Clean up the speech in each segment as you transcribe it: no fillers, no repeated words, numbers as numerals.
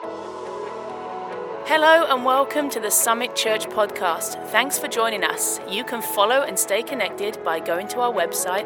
Hello and welcome to the Summit Church podcast. Thanks for joining us. You can follow and stay connected by going to our website,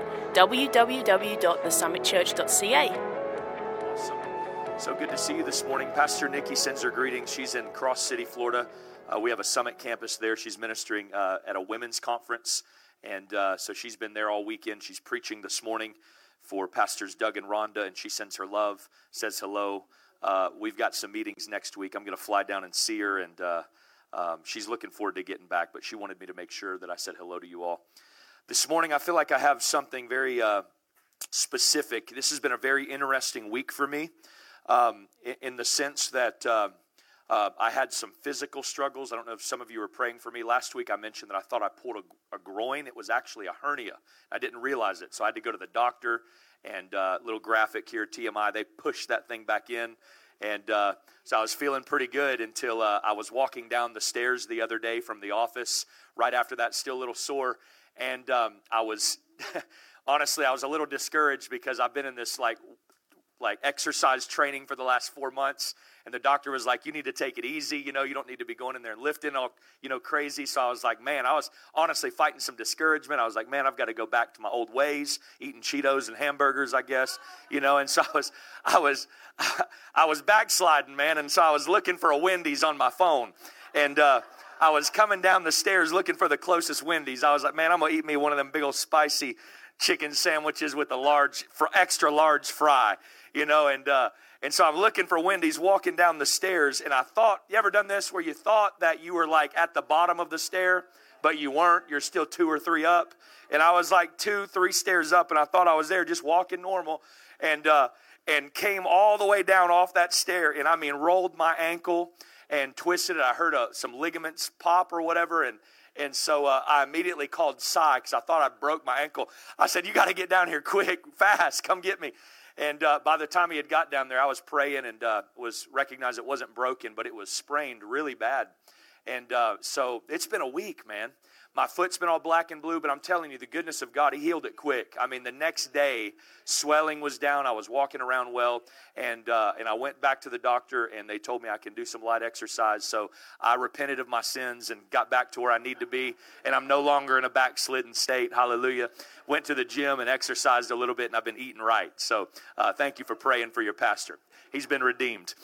www.thesummitchurch.ca. Awesome. So good to see you this morning. Pastor Nikki sends her greetings. She's in Cross City, Florida. We have a Summit campus there. She's ministering at a women's conference, and so she's been there all weekend. She's preaching this morning for Pastors Doug and Rhonda, and she sends her love, says hello. We've got some meetings next week. I'm going to fly down and see her, and she's looking forward to getting back, but she wanted me to make sure that I said hello to you all. This morning, I feel like I have something very specific. This has been a very interesting week for me in the sense that I had some physical struggles. I don't know if some of you were praying for me. Last week, I mentioned that I thought I pulled a groin. It was actually a hernia. I didn't realize it, so I had to go to the doctor. And little graphic here, TMI, they pushed that thing back in. And so I was feeling pretty good until I was walking down the stairs the other day from the office. Right after that, still a little sore. And I was, honestly, I was a little discouraged because I've been in this like exercise training for the last 4 months. And the doctor was like, you need to take it easy. You know, you don't need to be going in there and lifting all, crazy. So I was like, man, I was honestly fighting some discouragement. I was like, man, I've got to go back to my old ways, eating Cheetos and hamburgers, I guess, And so I was backsliding, man. And so I was looking for a Wendy's on my phone. And I was coming down the stairs looking for the closest Wendy's. I was like, man, I'm going to eat me one of them big old spicy chicken sandwiches with a extra large fry, And so I'm looking for Wendy's, walking down the stairs, and I thought, you ever done this where you thought that you were like at the bottom of the stair, but you weren't, you're still 2 or 3 up, and I was like 2, 3 stairs up, and I thought I was there just walking normal, and came all the way down off that stair, and I mean rolled my ankle and twisted it. I heard some ligaments pop or whatever, and so I immediately called Cy because I thought I broke my ankle. I said, you got to get down here quick, fast, come get me. And by the time he had got down there, I was praying and recognized it wasn't broken, but it was sprained really bad. And so it's been a week, man. My foot's been all black and blue, but I'm telling you, the goodness of God, He healed it quick. I mean, the next day, swelling was down. I was walking around well, and I went back to the doctor, and they told me I can do some light exercise. So I repented of my sins and got back to where I need to be, and I'm no longer in a backslidden state. Hallelujah. Went to the gym and exercised a little bit, and I've been eating right. So thank you for praying for your pastor. He's been redeemed.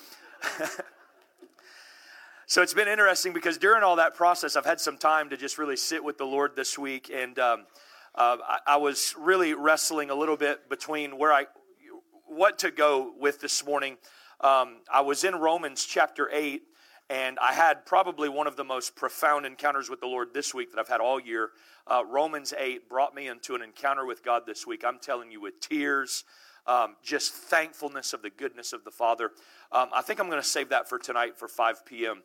So it's been interesting because during all that process, I've had some time to just really sit with the Lord this week, and I was really wrestling a little bit between what to go with this morning. I was in Romans chapter 8, and I had probably one of the most profound encounters with the Lord this week that I've had all year. Romans 8 brought me into an encounter with God this week. I'm telling you, with tears, just thankfulness of the goodness of the Father. I think I'm going to save that for tonight for 5 p.m.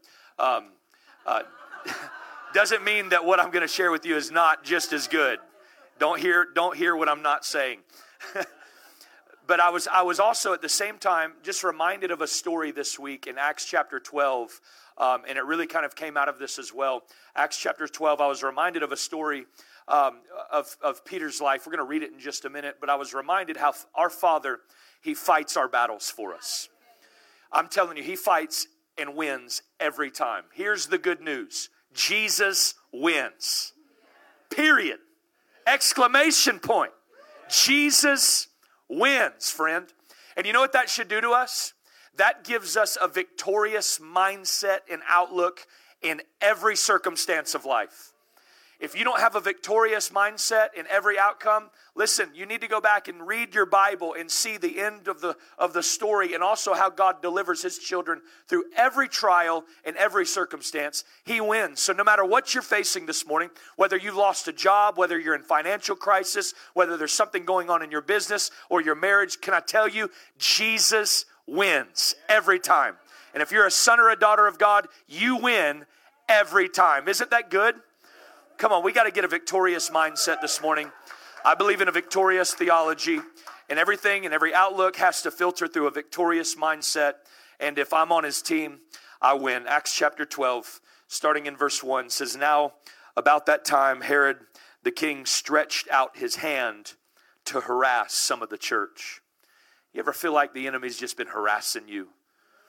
Doesn't mean that what I'm going to share with you is not just as good. Don't hear what I'm not saying. But I was also at the same time just reminded of a story this week in Acts chapter 12, and it really kind of came out of this as well. Acts chapter 12, I was reminded of a story of Peter's life. We're going to read it in just a minute, but I was reminded how our Father, He fights our battles for us. I'm telling you, He fights and wins every time. Here's the good news. Jesus wins. Period. Exclamation point. Jesus wins, friend. And you know what that should do to us? That gives us a victorious mindset and outlook in every circumstance of life. If you don't have a victorious mindset in every outcome, listen, you need to go back and read your Bible and see the end of the story, and also how God delivers His children through every trial and every circumstance. He wins. So no matter what you're facing this morning, whether you've lost a job, whether you're in financial crisis, whether there's something going on in your business or your marriage, can I tell you, Jesus wins every time. And if you're a son or a daughter of God, you win every time. Isn't that good? Come on, we got to get a victorious mindset this morning. I believe in a victorious theology, and everything and every outlook has to filter through a victorious mindset. And if I'm on His team, I win. Acts chapter 12, starting in verse 1, says, Now about that time, Herod the king stretched out his hand to harass some of the church. You ever feel like the enemy's just been harassing you?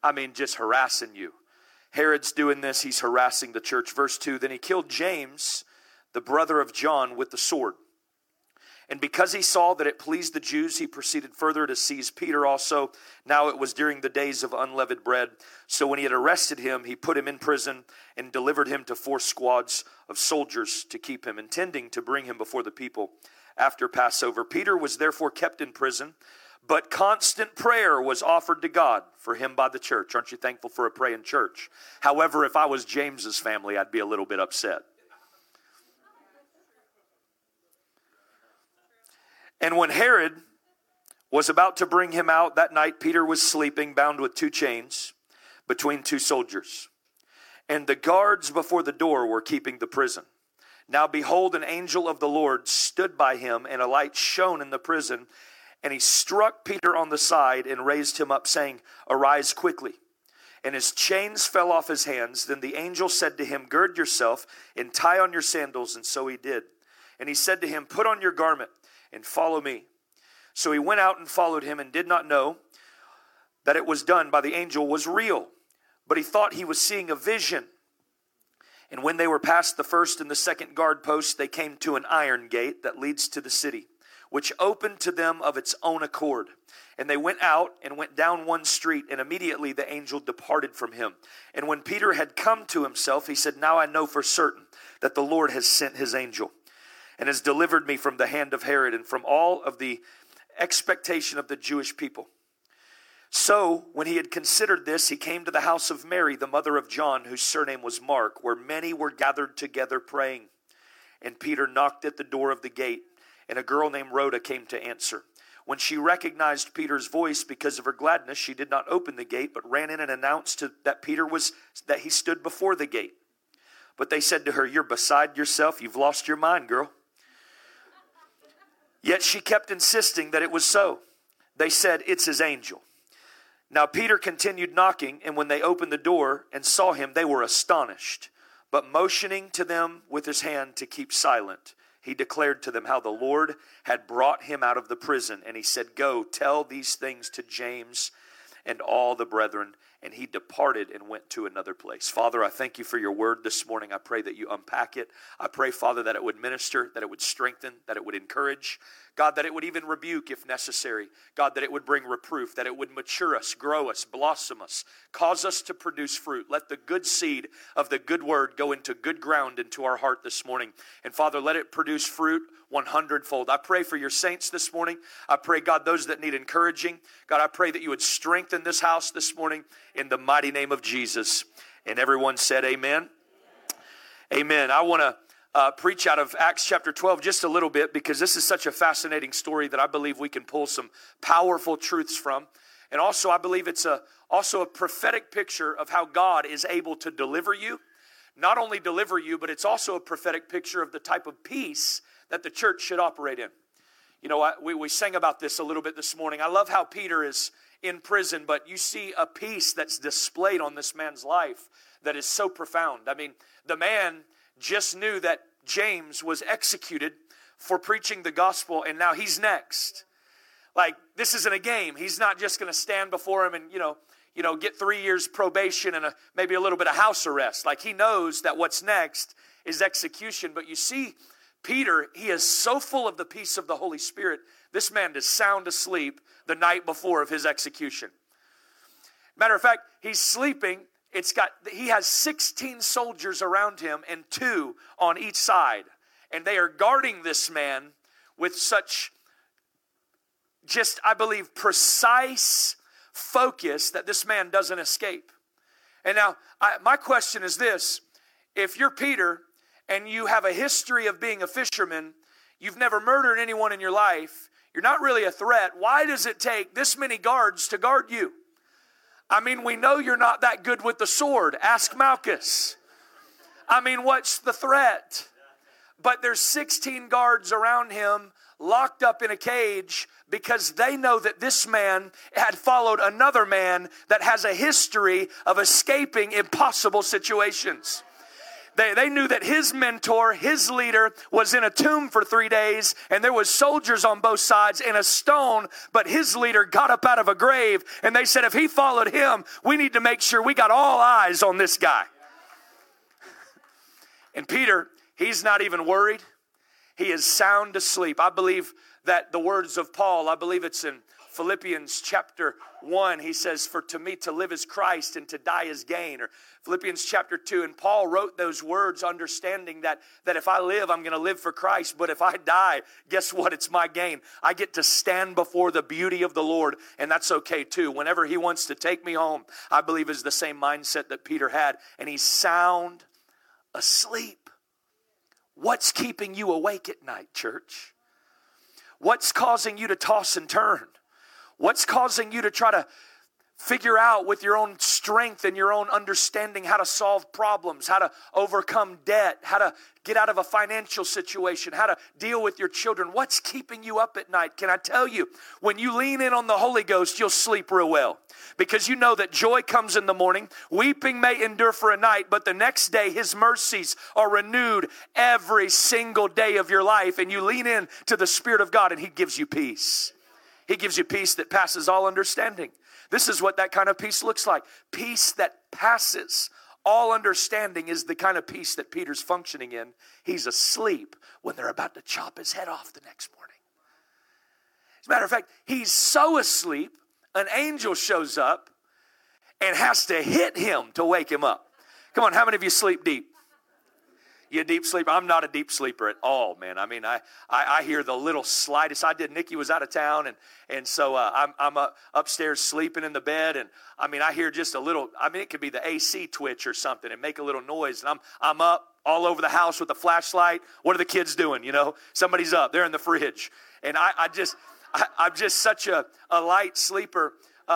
I mean, just harassing you. Herod's doing this. He's harassing the church. Verse 2, then he killed James, the brother of John, with the sword. And because he saw that it pleased the Jews, he proceeded further to seize Peter also. Now it was during the days of unleavened bread. So when he had arrested him, he put him in prison and delivered him to 4 squads of soldiers to keep him, intending to bring him before the people after Passover. Peter was therefore kept in prison, but constant prayer was offered to God for him by the church. Aren't you thankful for a praying church? However, if I was James's family, I'd be a little bit upset. And when Herod was about to bring him out that night, Peter was sleeping, bound with 2 chains between 2 soldiers. And the guards before the door were keeping the prison. Now behold, an angel of the Lord stood by him, and a light shone in the prison. And he struck Peter on the side and raised him up, saying, arise quickly. And his chains fell off his hands. Then the angel said to him, gird yourself and tie on your sandals. And so he did. And he said to him, put on your garment and follow me. So he went out and followed him, and did not know that it was done by the angel was real, but he thought he was seeing a vision. And when they were past the first and the second guard post, they came to an iron gate that leads to the city, which opened to them of its own accord. And they went out and went down one street, and immediately the angel departed from him. And when Peter had come to himself, he said, now I know for certain that the Lord has sent his angel, and has delivered me from the hand of Herod and from all of the expectation of the Jewish people. So when he had considered this, he came to the house of Mary, the mother of John, whose surname was Mark, where many were gathered together praying. And Peter knocked at the door of the gate, and a girl named Rhoda came to answer. When she recognized Peter's voice, because of her gladness, she did not open the gate, but ran in and announced that he stood before the gate. But they said to her, you're beside yourself. You've lost your mind, girl. Yet she kept insisting that it was so. They said, it's his angel. Now Peter continued knocking, and when they opened the door and saw him, they were astonished. But motioning to them with his hand to keep silent, he declared to them how the Lord had brought him out of the prison. And he said, go, tell these things to James and all the brethren. And he departed and went to another place. Father, I thank you for your word this morning. I pray that you unpack it. I pray, Father, that it would minister, that it would strengthen, that it would encourage. God, that it would even rebuke if necessary. God, that it would bring reproof, that it would mature us, grow us, blossom us, cause us to produce fruit. Let the good seed of the good word go into good ground into our heart this morning. And Father, let it produce fruit 100-fold. I pray for your saints this morning. I pray, God, those that need encouraging. God, I pray that you would strengthen this house this morning in the mighty name of Jesus. And everyone said amen. Amen. I want to preach out of Acts chapter 12 just a little bit, because this is such a fascinating story that I believe we can pull some powerful truths from. And also, I believe it's also a prophetic picture of how God is able to deliver you. Not only deliver you, but it's also a prophetic picture of the type of peace that the church should operate in. You know, we sang about this a little bit this morning. I love how Peter is in prison, but you see a peace that's displayed on this man's life that is so profound. I mean, the man just knew that James was executed for preaching the gospel, and now he's next. Like, this isn't a game. He's not just going to stand before him and, get 3 years probation and maybe a little bit of house arrest. Like, he knows that what's next is execution. But you see, Peter, he is so full of the peace of the Holy Spirit, this man is sound asleep the night before of his execution. Matter of fact, he's sleeping. He has 16 soldiers around him and 2 on each side. And they are guarding this man with such just, I believe, precise focus that this man doesn't escape. And now, my question is this. If you're Peter and you have a history of being a fisherman, you've never murdered anyone in your life, you're not really a threat, why does it take this many guards to guard you? I mean, we know you're not that good with the sword. Ask Malchus. I mean, what's the threat? But there's 16 guards around him, locked up in a cage, because they know that this man had followed another man that has a history of escaping impossible situations. They knew that his mentor, his leader, was in a tomb for 3 days, and there was soldiers on both sides and a stone, but his leader got up out of a grave, and they said, if he followed him, we need to make sure we got all eyes on this guy. And Peter, he's not even worried. He is sound asleep. I believe that the words of Paul, I believe it's in Philippians chapter 1, he says, for to me to live is Christ and to die is gain. Or Philippians chapter 2, and Paul wrote those words understanding that if I live, I'm going to live for Christ. But if I die, guess what? It's my gain. I get to stand before the beauty of the Lord, and that's okay too. Whenever he wants to take me home, I believe is the same mindset that Peter had, and he's sound asleep. What's keeping you awake at night, church? What's causing you to toss and turn? What's causing you to try to figure out with your own strength and your own understanding how to solve problems, how to overcome debt, how to get out of a financial situation, how to deal with your children? What's keeping you up at night? Can I tell you, when you lean in on the Holy Ghost, you'll sleep real well. Because you know that joy comes in the morning. Weeping may endure for a night, but the next day his mercies are renewed every single day of your life. And you lean in to the Spirit of God and he gives you peace. He gives you peace that passes all understanding. This is what that kind of peace looks like. Peace that passes all understanding is the kind of peace that Peter's functioning in. He's asleep when they're about to chop his head off the next morning. As a matter of fact, he's so asleep, an angel shows up and has to hit him to wake him up. Come on, how many of you sleep deep? You a deep sleeper? I'm not a deep sleeper at all, man. I mean, I hear the little slightest. Nikki was out of town, and so I'm upstairs sleeping in the bed, and I mean, I hear just a little. I mean, it could be the AC twitch or something and make a little noise, and I'm up all over the house with a flashlight. What are the kids doing? You know, somebody's up. They're in the fridge, and I'm just such a light sleeper.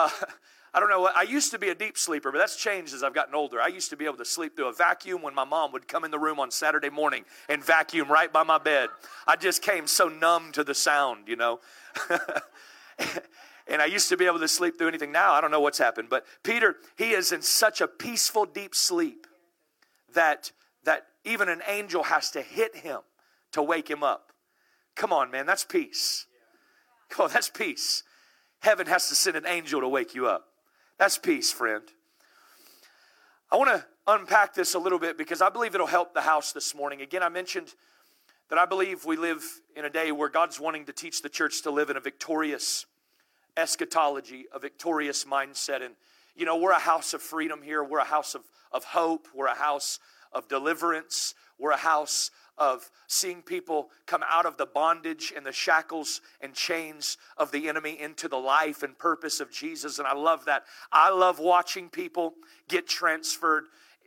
I don't know. I used to be a deep sleeper, but that's changed as I've gotten older. I used to be able to sleep through a vacuum when my mom would come in the room on Saturday morning and vacuum right by my bed. I just came so numb to the sound, you know. And I used to be able to sleep through anything. Now I don't know what's happened. But Peter, he is in such a peaceful, deep sleep that even an angel has to hit him to wake him up. Come on, man, that's peace. Come on, that's peace. Heaven has to send an angel to wake you up. That's peace, friend. I want to unpack this a little bit because I believe it'll help the house this morning. Again, I mentioned that I believe we live in a day where God's wanting to teach the church to live in a victorious eschatology, a victorious mindset. And, you know, we're a house of freedom here. We're a house of hope. We're a house of deliverance. We're a house of seeing people come out of the bondage and the shackles and chains of the enemy into the life and purpose of Jesus. And I love that. I love watching people get transferred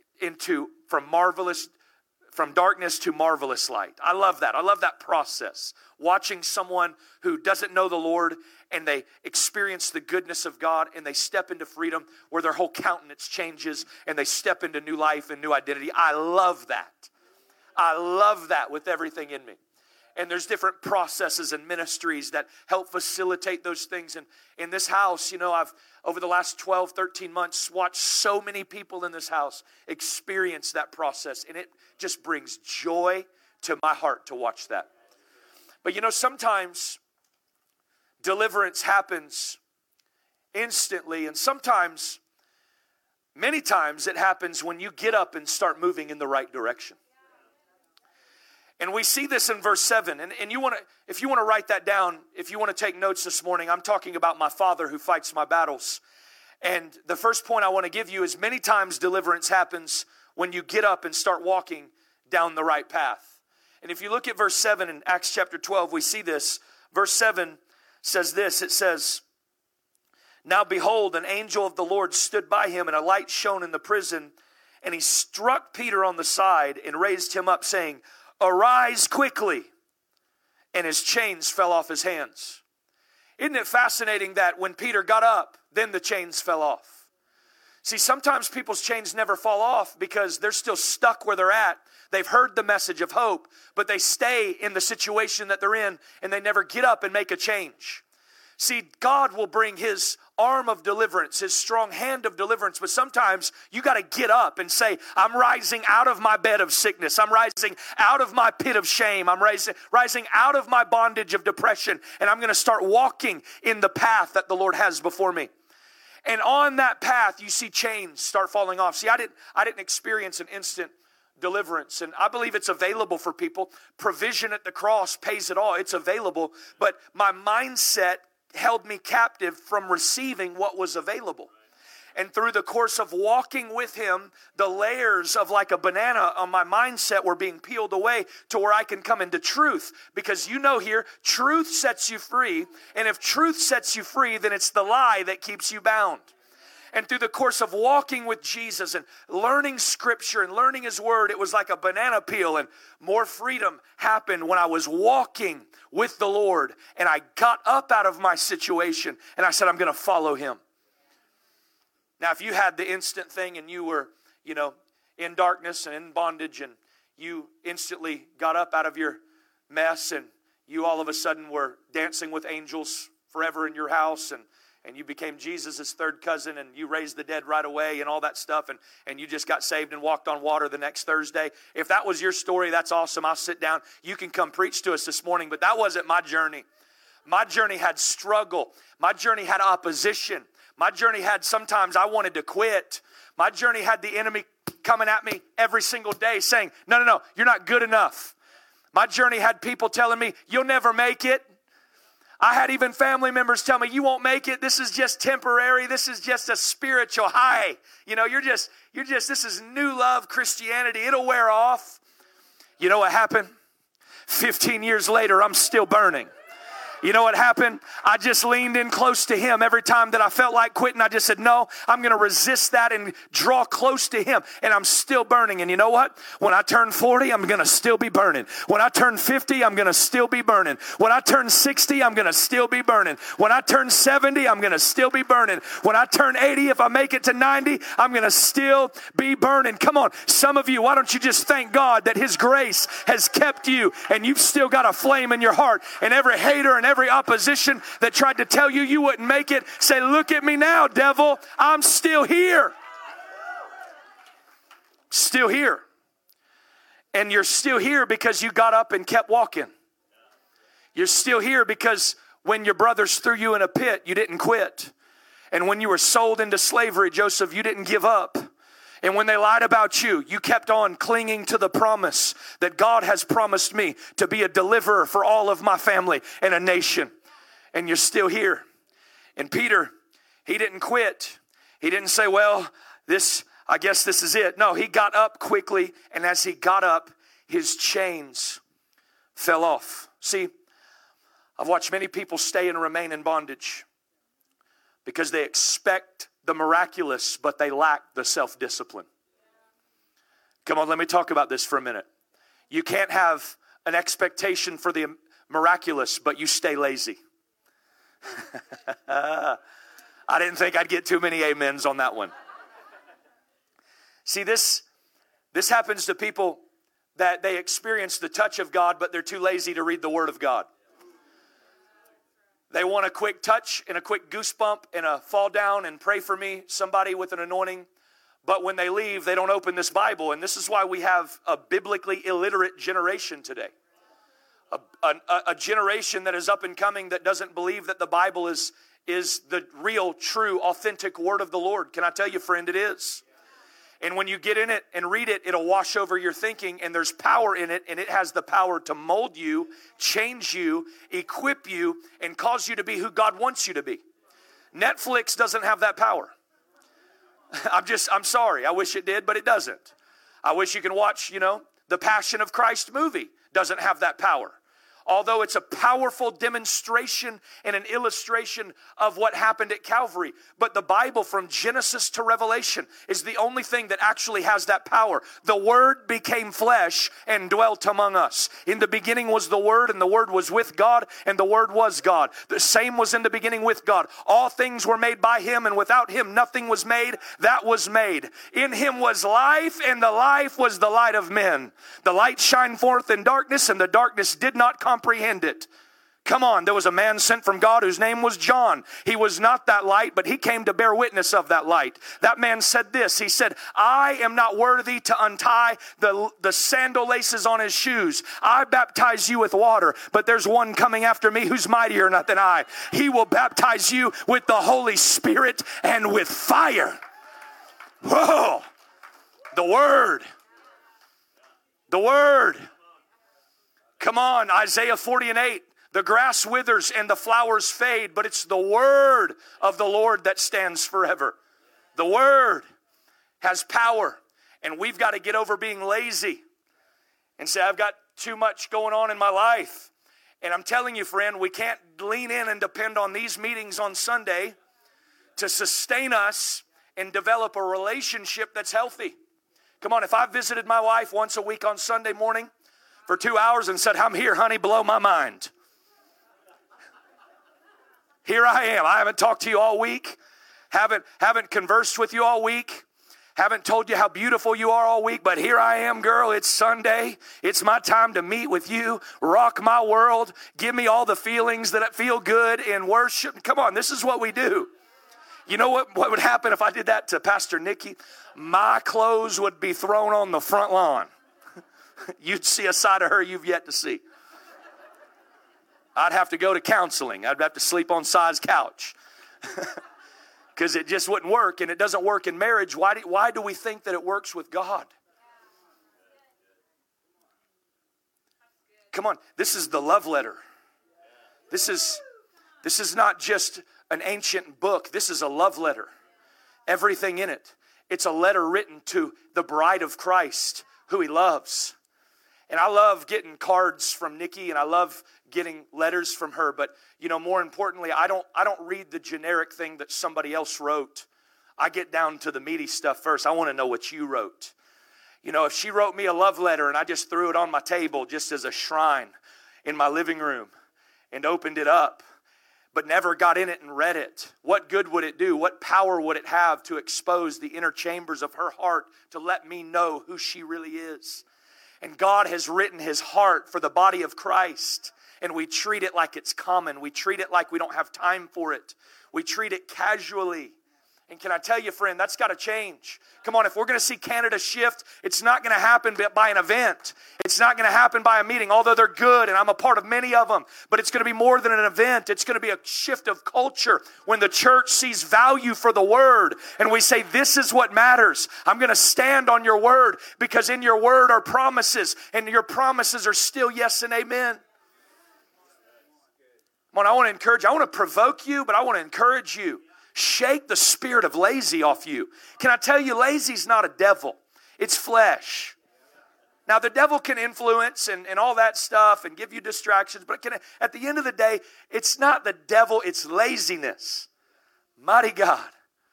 from darkness to marvelous light. I love that. I love that process. Watching someone who doesn't know the Lord and they experience the goodness of God and they step into freedom where their whole countenance changes and they step into new life and new identity. I love that. I love that with everything in me. And there's different processes and ministries that help facilitate those things. And in this house, you know, I've, over the last 12, 13 months, watched so many people in this house experience that process. And it just brings joy to my heart to watch that. But you know, sometimes deliverance happens instantly. And sometimes, many times, it happens when you get up and start moving in the right direction. And we see this in verse 7. And if you want to write that down, if you want to take notes this morning, I'm talking about my Father who fights my battles. And the first point I want to give you is many times deliverance happens when you get up and start walking down the right path. And if you look at verse 7 in Acts chapter 12, we see this. Verse 7 says this. It says, "Now behold, an angel of the Lord stood by him, and a light shone in the prison. And he struck Peter on the side and raised him up, saying, 'Arise quickly.' And his chains fell off his hands." Isn't it fascinating that when Peter got up, then the chains fell off? See, sometimes people's chains never fall off because they're still stuck where they're at. They've heard the message of hope, but they stay in the situation that they're in and they never get up and make a change. See, God will bring his arm of deliverance, his strong hand of deliverance, but sometimes you got to get up and say, I'm rising out of my bed of sickness. I'm rising out of my pit of shame. I'm rising out of my bondage of depression, and I'm going to start walking in the path that the Lord has before me. And on that path, you see chains start falling off. See, I didn't experience an instant deliverance, and I believe it's available for people. Provision at the cross pays it all. It's available, but my mindset held me captive from receiving what was available. And through the course of walking with him, the layers of like a banana on my mindset were being peeled away to where I can come into truth. Because you know here, truth sets you free. And if truth sets you free, then it's the lie that keeps you bound. And through the course of walking with Jesus and learning scripture and learning his word, it was like a banana peel, and more freedom happened when I was walking with the Lord. And I got up out of my situation and I said, I'm going to follow him. Now, if you had the instant thing and you were, in darkness and in bondage, and you instantly got up out of your mess, and you all of a sudden were dancing with angels forever in your house, and you became Jesus' third cousin, and you raised the dead right away and all that stuff, and you just got saved and walked on water the next Thursday. If that was your story, that's awesome. I'll sit down. You can come preach to us this morning, but that wasn't my journey. My journey had struggle. My journey had opposition. My journey had sometimes I wanted to quit. My journey had the enemy coming at me every single day saying, no, you're not good enough. My journey had people telling me, you'll never make it. I had even family members tell me, you won't make it. This is just temporary. This is just a spiritual high. You're just, this is new love Christianity. It'll wear off. You know what happened? 15 years later, I'm still burning. You know what happened? I just leaned in close to him. Every time that I felt like quitting, I just said, no, I'm going to resist that and draw close to him. And I'm still burning. And you know what? When I turn 40, I'm going to still be burning. When I turn 50, I'm going to still be burning. When I turn 60, I'm going to still be burning. When I turn 70, I'm going to still be burning. When I turn 80, if I make it to 90, I'm going to still be burning. Come on. Some of you, why don't you just thank God that his grace has kept you and you've still got a flame in your heart. And every hater and every opposition that tried to tell you wouldn't make it, say, look at me now, devil. I'm still here. Still here. And you're still here because you got up and kept walking. You're still here because when your brothers threw you in a pit, you didn't quit. And when you were sold into slavery, Joseph, you didn't give up. And when they lied about you, you kept on clinging to the promise that God has promised me to be a deliverer for all of my family and a nation. And you're still here. And Peter, he didn't quit. He didn't say, well, I guess this is it. No, he got up quickly. And as he got up, his chains fell off. See, I've watched many people stay and remain in bondage because they expect the miraculous, but they lack the self-discipline. Come on, let me talk about this for a minute. You can't have an expectation for the miraculous, but you stay lazy. I didn't think I'd get too many amens on that one. See, this happens to people that they experience the touch of God, but they're too lazy to read the Word of God. They want a quick touch and a quick goosebump and a fall down and pray for me, somebody with an anointing. But when they leave, they don't open this Bible. And this is why we have a biblically illiterate generation today. A generation that is up and coming that doesn't believe that the Bible is the real, true, authentic word of the Lord. Can I tell you, friend, it is. And when you get in it and read it, it'll wash over your thinking, and there's power in it, and it has the power to mold you, change you, equip you, and cause you to be who God wants you to be. Netflix doesn't have that power. I'm sorry. I wish it did, but it doesn't. I wish you can watch, the Passion of Christ movie. Doesn't have that power. Although it's a powerful demonstration and an illustration of what happened at Calvary. But the Bible from Genesis to Revelation is the only thing that actually has that power. The Word became flesh and dwelt among us. In the beginning was the Word, and the Word was with God, and the Word was God. The same was in the beginning with God. All things were made by Him, and without Him nothing was made that was made. In Him was life, and the life was the light of men. The light shined forth in darkness, and the darkness did not comprehend it. Come on, there was a man sent from God whose name was John. He was not that light, but he came to bear witness of that light. That man said this. He said, I am not worthy to untie the sandal laces on his shoes. I baptize you with water, but there's one coming after me who's mightier than I. He will baptize you with the Holy Spirit and with fire. Whoa! The Word. The Word. Come on, Isaiah 40:8. The grass withers and the flowers fade, but it's the word of the Lord that stands forever. The word has power, and we've got to get over being lazy and say, I've got too much going on in my life. And I'm telling you, friend, we can't lean in and depend on these meetings on Sunday to sustain us and develop a relationship that's healthy. Come on, if I visited my wife once a week on Sunday morning for 2 hours and said, I'm here, honey, blow my mind. Here I am. I haven't talked to you all week. Haven't conversed with you all week. Haven't told you how beautiful you are all week. But here I am, girl. It's Sunday. It's my time to meet with you. Rock my world. Give me all the feelings that feel good in worship. Come on, this is what we do. You know what would happen if I did that to Pastor Nikki? My clothes would be thrown on the front lawn. You'd see a side of her you've yet to see. I'd have to go to counseling. I'd have to sleep on Si's couch because it just wouldn't work, and it doesn't work in marriage. Why do we think that it works with God? Come on, this is the love letter. This is not just an ancient book. This is a love letter. Everything in it. It's a letter written to the bride of Christ who he loves. And I love getting cards from Nikki, and I love getting letters from her. But, more importantly, I don't read the generic thing that somebody else wrote. I get down to the meaty stuff first. I want to know what you wrote. If she wrote me a love letter and I just threw it on my table just as a shrine in my living room and opened it up, but never got in it and read it, what good would it do? What power would it have to expose the inner chambers of her heart to let me know who she really is? And God has written his heart for the body of Christ. And we treat it like it's common. We treat it like we don't have time for it. We treat it casually. And can I tell you, friend, that's got to change. Come on, if we're going to see Canada shift, it's not going to happen by an event. It's not going to happen by a meeting, although they're good, and I'm a part of many of them. But it's going to be more than an event. It's going to be a shift of culture when the church sees value for the word. And we say, this is what matters. I'm going to stand on your word because in your word are promises, and your promises are still yes and amen. Come on, I want to encourage you. I want to provoke you, but I want to encourage you. Shake the spirit of lazy off you. Can I tell you, lazy's not a devil. It's flesh. Now, the devil can influence and all that stuff and give you distractions, but at the end of the day, it's not the devil, it's laziness. Mighty God.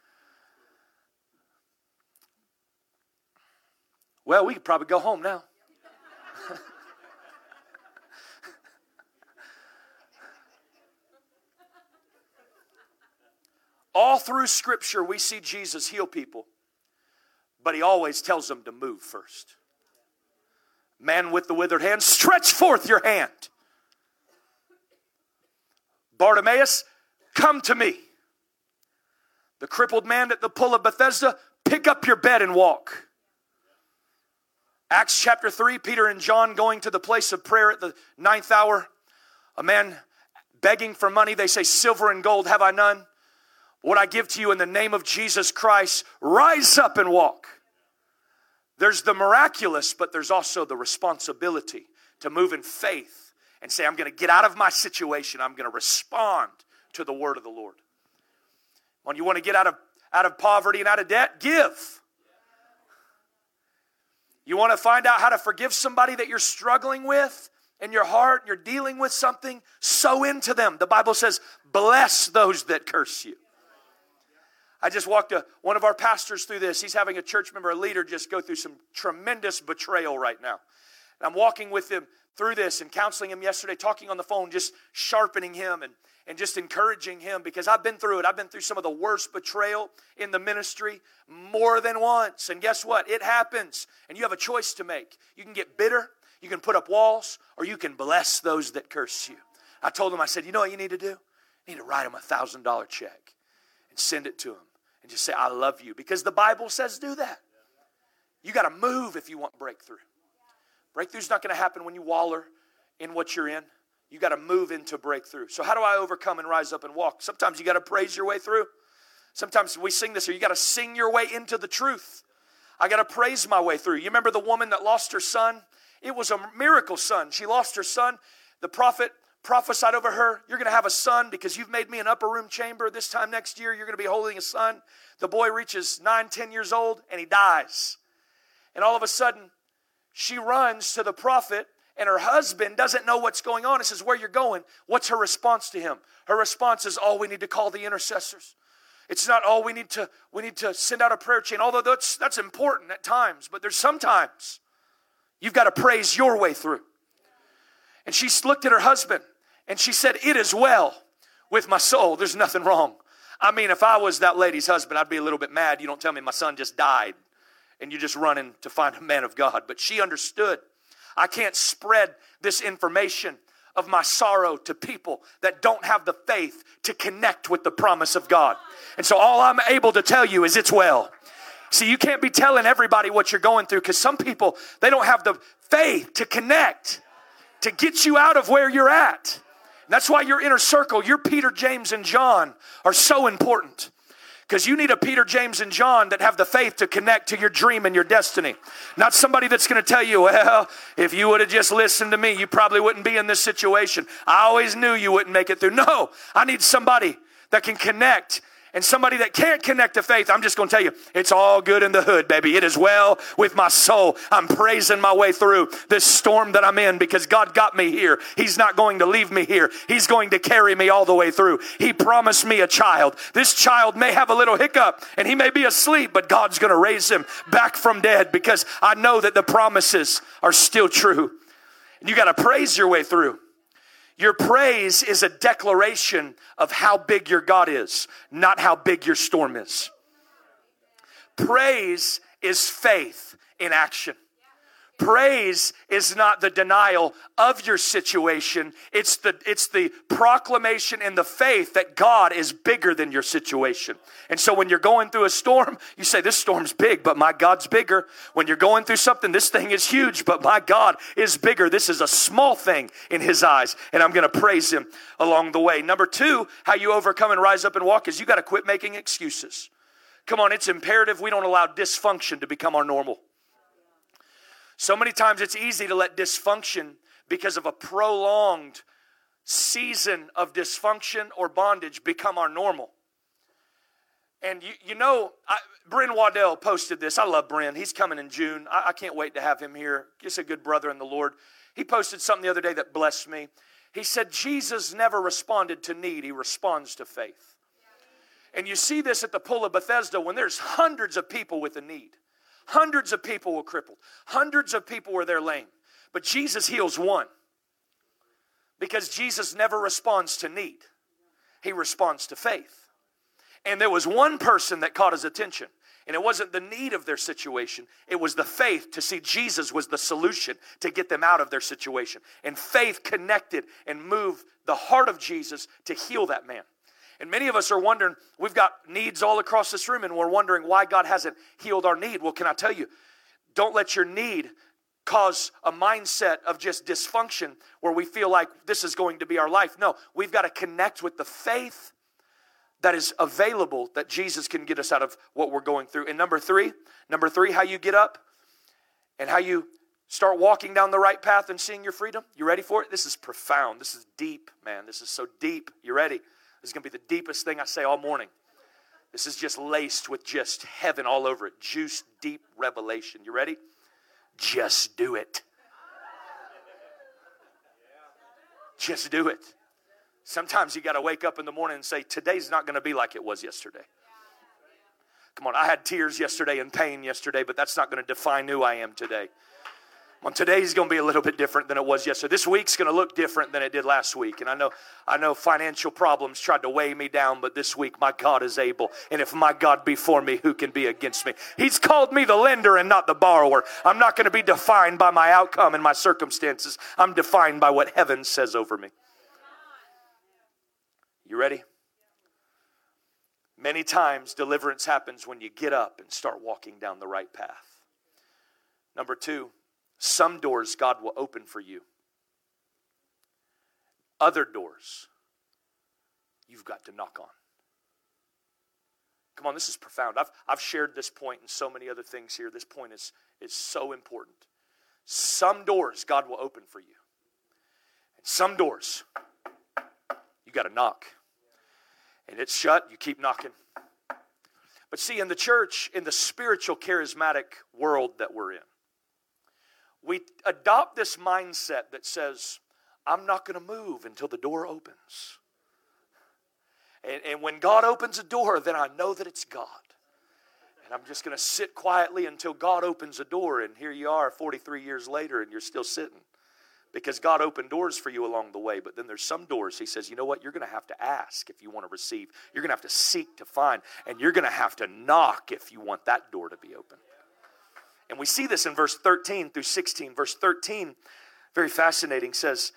Well, we could probably go home now. All through Scripture, we see Jesus heal people, but he always tells them to move first. Man with the withered hand, stretch forth your hand. Bartimaeus, come to me. The crippled man at the pool of Bethesda, pick up your bed and walk. Acts chapter 3, Peter and John going to the place of prayer at the 9th hour. A man begging for money. They say, silver and gold have I none. What I give to you in the name of Jesus Christ, rise up and walk. There's the miraculous, but there's also the responsibility to move in faith and say, I'm going to get out of my situation. I'm going to respond to the word of the Lord. When you want to get out of poverty and out of debt, give. You want to find out how to forgive somebody that you're struggling with in your heart, you're dealing with something, sow into them. The Bible says, bless those that curse you. I just walked one of our pastors through this. He's having a church member, a leader, just go through some tremendous betrayal right now. And I'm walking with him through this and counseling him yesterday, talking on the phone, just sharpening him and just encouraging him because I've been through it. I've been through some of the worst betrayal in the ministry more than once. And guess what? It happens. And you have a choice to make. You can get bitter, you can put up walls, or you can bless those that curse you. I told him, I said, you know what you need to do? You need to write him $1,000 check and send it to him and just say, I love you. Because the Bible says do that. You got to move if you want breakthrough. Breakthrough's not going to happen when you waller in what you're in. You got to move into breakthrough. So how do I overcome and rise up and walk? Sometimes you got to praise your way through. Sometimes we sing this here. You got to sing your way into the truth. I got to praise my way through. You remember the woman that lost her son? It was a miracle son. She lost her son. The prophet prophesied over her, you're going to have a son because you've made me an upper room chamber. This time next year, you're going to be holding a son. The boy reaches 9, 10 years old, and he dies. And all of a sudden, she runs to the prophet, and her husband doesn't know what's going on. He says, where you're going? What's her response to him? Her response is, oh, we need to call the intercessors. It's not, oh, we need to send out a prayer chain, although that's important at times. But there's sometimes you've got to praise your way through. And she looked at her husband, and she said, it is well with my soul. There's nothing wrong. I mean, if I was that lady's husband, I'd be a little bit mad. You don't tell me my son just died, and you're just running to find a man of God. But she understood. I can't spread this information of my sorrow to people that don't have the faith to connect with the promise of God. And so all I'm able to tell you is it's well. See, you can't be telling everybody what you're going through because some people, they don't have the faith to connect, to get you out of where you're at. And that's why your inner circle, your Peter, James, and John are so important. Because you need a Peter, James, and John that have the faith to connect to your dream and your destiny. Not somebody that's going to tell you, well, if you would have just listened to me, you probably wouldn't be in this situation. I always knew you wouldn't make it through. No, I need somebody that can connect. And somebody that can't connect to faith, I'm just going to tell you, it's all good in the hood, baby. It is well with my soul. I'm praising my way through this storm that I'm in because God got me here. He's not going to leave me here. He's going to carry me all the way through. He promised me a child. This child may have a little hiccup and he may be asleep, but God's going to raise him back from dead because I know that the promises are still true. And you got to praise your way through. Your praise is a declaration of how big your God is, not how big your storm is. Praise is faith in action. Praise is not the denial of your situation. It's the proclamation and the faith that God is bigger than your situation. And so when you're going through a storm, you say, this storm's big, but my God's bigger. When you're going through something, this thing is huge, but my God is bigger. This is a small thing in his eyes, and I'm going to praise him along the way. Number 2, how you overcome and rise up and walk is you got to quit making excuses. Come on, it's imperative we don't allow dysfunction to become our normal. So many times it's easy to let dysfunction, because of a prolonged season of dysfunction or bondage, become our normal. And you know, Bryn Waddell posted this. I love Bryn. He's coming in June. I can't wait to have him here. He's a good brother in the Lord. He posted something the other day that blessed me. He said, Jesus never responded to need. He responds to faith. And you see this at the Pool of Bethesda when there's hundreds of people with a need. Hundreds of people were crippled. Hundreds of people were there lame. But Jesus heals one. Because Jesus never responds to need. He responds to faith. And there was one person that caught his attention. And it wasn't the need of their situation. It was the faith to see Jesus was the solution to get them out of their situation. And faith connected and moved the heart of Jesus to heal that man. And many of us are wondering, we've got needs all across this room, and we're wondering why God hasn't healed our need. Well, can I tell you, don't let your need cause a mindset of just dysfunction where we feel like this is going to be our life. No, we've got to connect with the faith that is available, that Jesus can get us out of what we're going through. And number three, how you get up and how you start walking down the right path and seeing your freedom. You ready for it? This is profound. This is deep, man. This is so deep. You ready? This is going to be the deepest thing I say all morning. This is just laced with just heaven all over it. Juice, deep revelation. You ready? Just do it. Just do it. Sometimes you got to wake up in the morning and say, today's not going to be like it was yesterday. Come on, I had tears yesterday and pain yesterday, but that's not going to define who I am today. Well, today's going to be a little bit different than it was yesterday. This week's going to look different than it did last week. And I know financial problems tried to weigh me down, but this week my God is able. And if my God be for me, who can be against me? He's called me the lender and not the borrower. I'm not going to be defined by my outcome and my circumstances. I'm defined by what heaven says over me. You ready? Many times deliverance happens when you get up and start walking down the right path. Number 2, some doors God will open for you. Other doors you've got to knock on. Come on, this is profound. I've shared this point and so many other things here. This point is so important. Some doors God will open for you. And some doors you got to knock. And it's shut, you keep knocking. But see, in the church, in the spiritual charismatic world that we're in, we adopt this mindset that says, I'm not going to move until the door opens. And when God opens a door, then I know that it's God. And I'm just going to sit quietly until God opens a door. And here you are 43 years later and you're still sitting. Because God opened doors for you along the way. But then there's some doors, he says, you know what? You're going to have to ask if you want to receive. You're going to have to seek to find. And you're going to have to knock if you want that door to be open. And we see this in verse 13 through 16. Verse 13, very fascinating, says,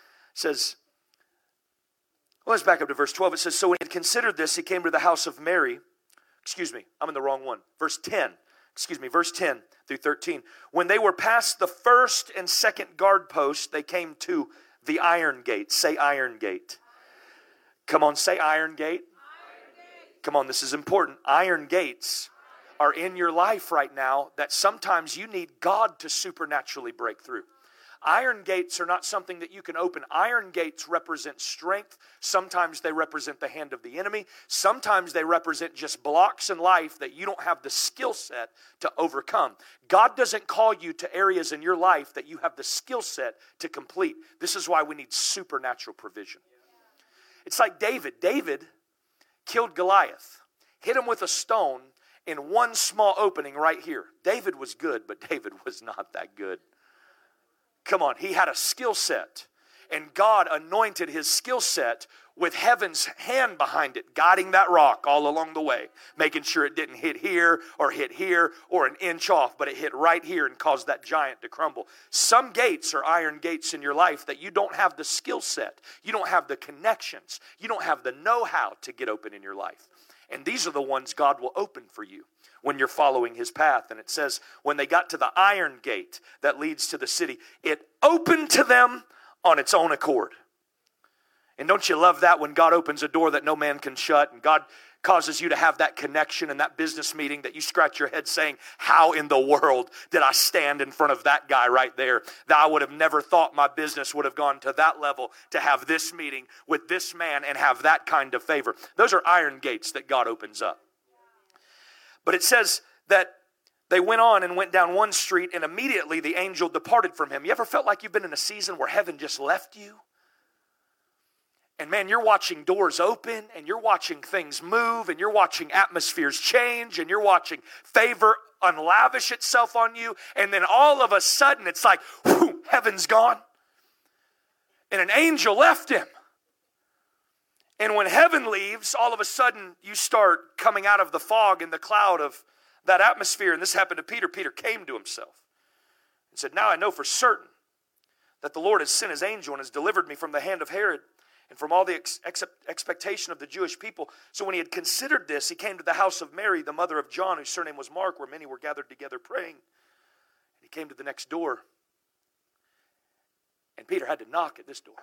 well, let's back up to verse 12. It says, so when he had considered this, he came to the house of Mary. Excuse me, I'm in the wrong one. Verse 10 through 13. When they were past the first and second guard post, they came to the iron gate. Say iron gate. Come on, say iron gate. Come on, this is important. Iron gates are in your life right now that sometimes you need God to supernaturally break through. Iron gates are not something that you can open. Iron gates represent strength. Sometimes they represent the hand of the enemy. Sometimes they represent just blocks in life that you don't have the skill set to overcome. God doesn't call you to areas in your life that you have the skill set to complete. This is why we need supernatural provision. It's like David. David killed Goliath, hit him with a stone in one small opening right here. David was good, but David was not that good. Come on, he had a skill set, and God anointed his skill set with heaven's hand behind it, guiding that rock all along the way, making sure it didn't hit here or an inch off, but it hit right here and caused that giant to crumble. Some gates are iron gates in your life that you don't have the skill set, you don't have the connections, you don't have the know-how to get open in your life. And these are the ones God will open for you when you're following his path. And it says, when they got to the iron gate that leads to the city, it opened to them on its own accord. And don't you love that when God opens a door that no man can shut, and God causes you to have that connection in that business meeting that you scratch your head saying, how in the world did I stand in front of that guy right there? That I would have never thought my business would have gone to that level to have this meeting with this man and have that kind of favor. Those are iron gates that God opens up. But it says that they went on and went down one street, and immediately the angel departed from him. You ever felt like you've been in a season where heaven just left you? And man, you're watching doors open, and you're watching things move, and you're watching atmospheres change, and you're watching favor unlavish itself on you, and then all of a sudden it's like, whew, heaven's gone. And an angel left him. And when heaven leaves, all of a sudden you start coming out of the fog and the cloud of that atmosphere. And this happened to Peter. Peter came to himself and said, now I know for certain that the Lord has sent his angel and has delivered me from the hand of Herod and from all the expectation of the Jewish people. So when he had considered this, he came to the house of Mary, the mother of John, whose surname was Mark, where many were gathered together praying. And he came to the next door. And Peter had to knock at this door.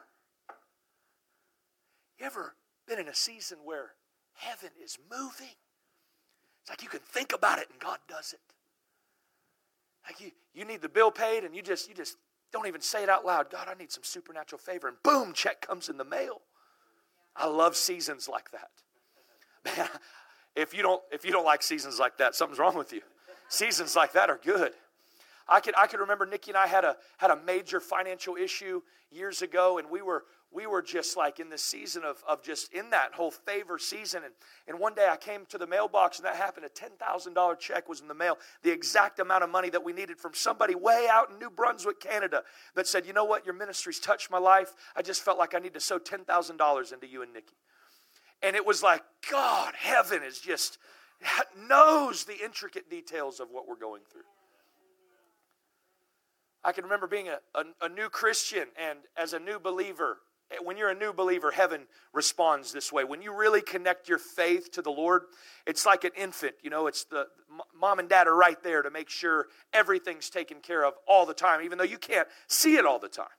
You ever been in a season where heaven is moving? It's like you can think about it and God does it. Like you need the bill paid and you just don't even say it out loud. God, I need some supernatural favor. And boom, check comes in the mail. I love seasons like that. Man, if you don't like seasons like that, something's wrong with you. Seasons like that are good. I can remember Nikki and I had a major financial issue years ago, and we were just like in this season of just in that whole favor season. And one day I came to the mailbox, and that happened. A $10,000 check was in the mail, the exact amount of money that we needed from somebody way out in New Brunswick, Canada, that said, you know what, your ministry's touched my life. I just felt like I need to sow $10,000 into you and Nikki. And it was like, God, heaven is just knows the intricate details of what we're going through. I can remember being a new Christian, and as a new believer, when you're a new believer, heaven responds this way. When you really connect your faith to the Lord, it's like an infant. You know, it's the mom and dad are right there to make sure everything's taken care of all the time, even though you can't see it all the time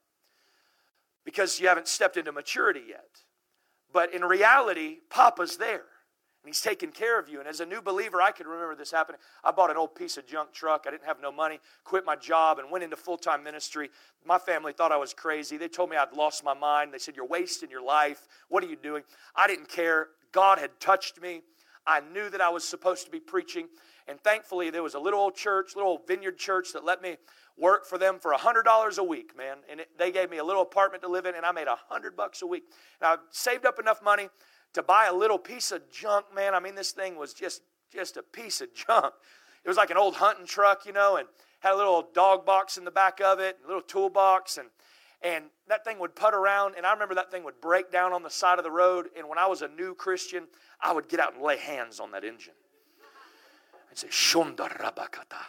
because you haven't stepped into maturity yet. But in reality, Papa's there. And He's taking care of you. And as a new believer, I can remember this happening. I bought an old piece of junk truck. I didn't have no money, quit my job, and went into full-time ministry. My family thought I was crazy. They told me I'd lost my mind. They said, "You're wasting your life. What are you doing?" I didn't care. God had touched me. I knew that I was supposed to be preaching. And thankfully, there was a little old church, little old vineyard church that let me work for them for $100 a week, man. And they gave me a little apartment to live in, and I made $100 a week. And I saved up enough money to buy a little piece of junk, man. I mean, this thing was just a piece of junk. It was like an old hunting truck, you know, and had a little dog box in the back of it, a little toolbox, and that thing would putt around, and I remember that thing would break down on the side of the road, and when I was a new Christian, I would get out and lay hands on that engine and say, "Shonda Rabakata,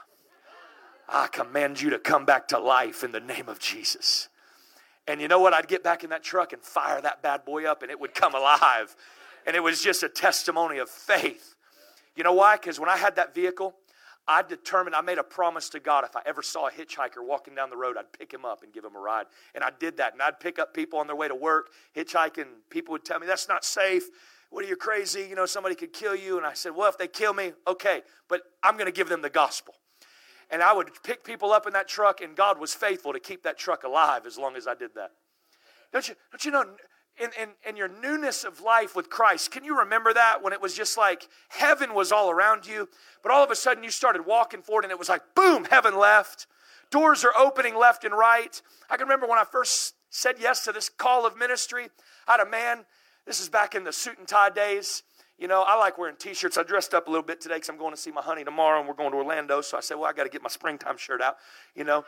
I command you to come back to life in the name of Jesus." And you know what? I'd get back in that truck and fire that bad boy up, and it would come alive. And it was just a testimony of faith. You know why? Because when I had that vehicle, I made a promise to God, if I ever saw a hitchhiker walking down the road, I'd pick him up and give him a ride. And I did that. And I'd pick up people on their way to work, hitchhiking. People would tell me, "That's not safe. What are you, crazy? You know, somebody could kill you." And I said, "Well, if they kill me, okay. But I'm going to give them the gospel." And I would pick people up in that truck, and God was faithful to keep that truck alive as long as I did that. Don't you know, in your newness of life with Christ, can you remember that when it was just like heaven was all around you, but all of a sudden you started walking forward, and it was like, boom, heaven left. Doors are opening left and right. I can remember when I first said yes to this call of ministry. I had a man, this is back in the suit and tie days. You know, I like wearing T-shirts. I dressed up a little bit today because I'm going to see my honey tomorrow, and we're going to Orlando. So I said, well, I got to get my springtime shirt out, you know.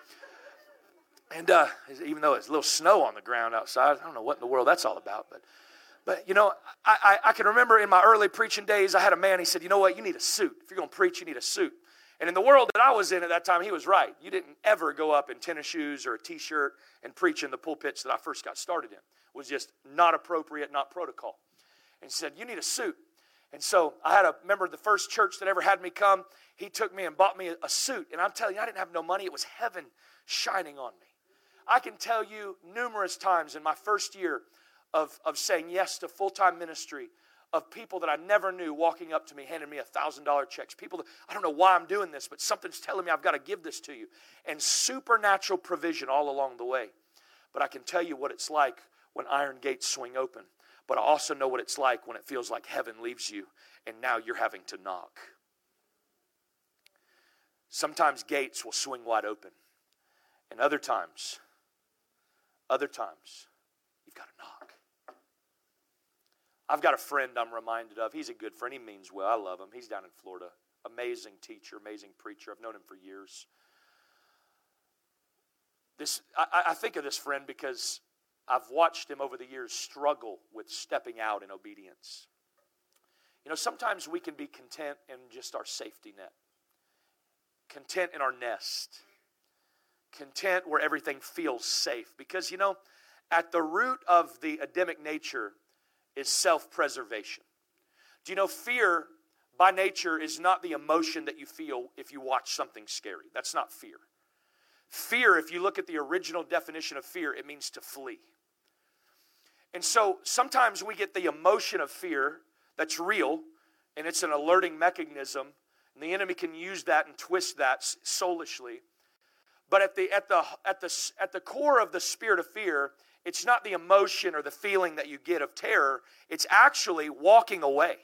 And even though it's a little snow on the ground outside, I don't know what in the world that's all about. But you know, I can remember in my early preaching days, I had a man, he said, "You know what, you need a suit. If you're going to preach, you need a suit." And in the world that I was in at that time, he was right. You didn't ever go up in tennis shoes or a T-shirt and preach in the pulpits that I first got started in. It was just not appropriate, not protocol. And he said, "You need a suit." And so I had a member of the first church that ever had me come. He took me and bought me a suit. And I'm telling you, I didn't have no money. It was heaven shining on me. I can tell you numerous times in my first year of saying yes to full-time ministry, of people that I never knew walking up to me, handing me $1,000 checks. People that, I don't know why I'm doing this, but something's telling me I've got to give this to you. And supernatural provision all along the way. But I can tell you what it's like when iron gates swing open. But I also know what it's like when it feels like heaven leaves you and now you're having to knock. Sometimes gates will swing wide open. And other times, you've got to knock. I've got a friend I'm reminded of. He's a good friend. He means well. I love him. He's down in Florida. Amazing teacher, amazing preacher. I've known him for years. I think of this friend because I've watched him over the years struggle with stepping out in obedience. You know, sometimes we can be content in just our safety net. Content in our nest. Content where everything feels safe. Because, you know, at the root of the Adamic nature is self-preservation. Do you know fear by nature is not the emotion that you feel if you watch something scary? That's not fear. Fear, if you look at the original definition of fear, it means to flee. And so sometimes we get the emotion of fear that's real, and it's an alerting mechanism, and the enemy can use that and twist that soulishly. But at the core of the spirit of fear, it's not the emotion or the feeling that you get of terror. It's actually walking away.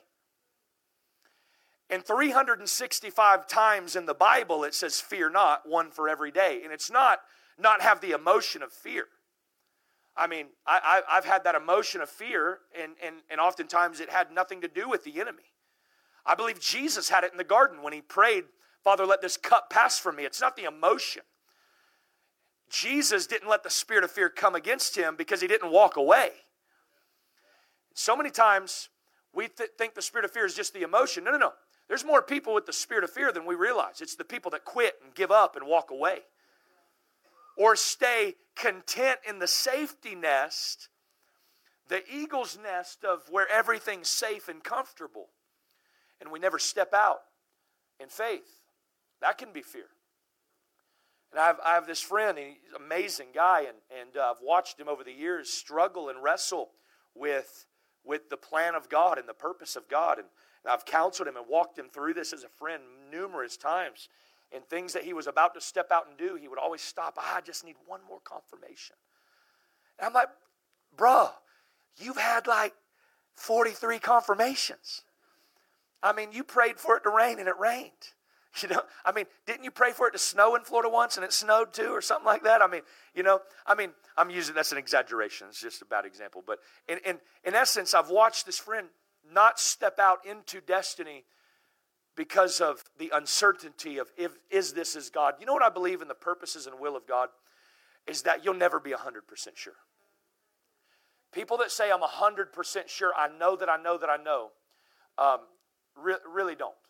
And 365 times in the Bible it says, "Fear not," one for every day. And it's not have the emotion of fear. I mean, I've had that emotion of fear, and oftentimes it had nothing to do with the enemy. I believe Jesus had it in the garden when he prayed, "Father, let this cup pass from me." It's not the emotion. Jesus didn't let the spirit of fear come against him because he didn't walk away. So many times we think the spirit of fear is just the emotion. No. There's more people with the spirit of fear than we realize. It's the people that quit and give up and walk away. Or stay content in the safety nest the eagle's nest of where everything's safe and comfortable, and we never step out in faith. That can be fear. And I have this friend, and he's an amazing guy, and I've watched him over the years struggle and wrestle with the plan of God and the purpose of God. And I've counseled him and walked him through this as a friend numerous times. And things that he was about to step out and do, he would always stop. I just need one more confirmation. And I'm like, bruh, you've had like 43 confirmations. I mean, you prayed for it to rain and it rained. You know, I mean, didn't you pray for it to snow in Florida once and it snowed too or something like that? I mean, you know, I'm using, that's an exaggeration. It's just a bad example. But in essence, I've watched this friend not step out into destiny because of the uncertainty of is this is God. You know what I believe in the purposes and will of God? Is that you'll never be 100% sure. People that say I'm 100% sure, I know that I know that I know, really don't.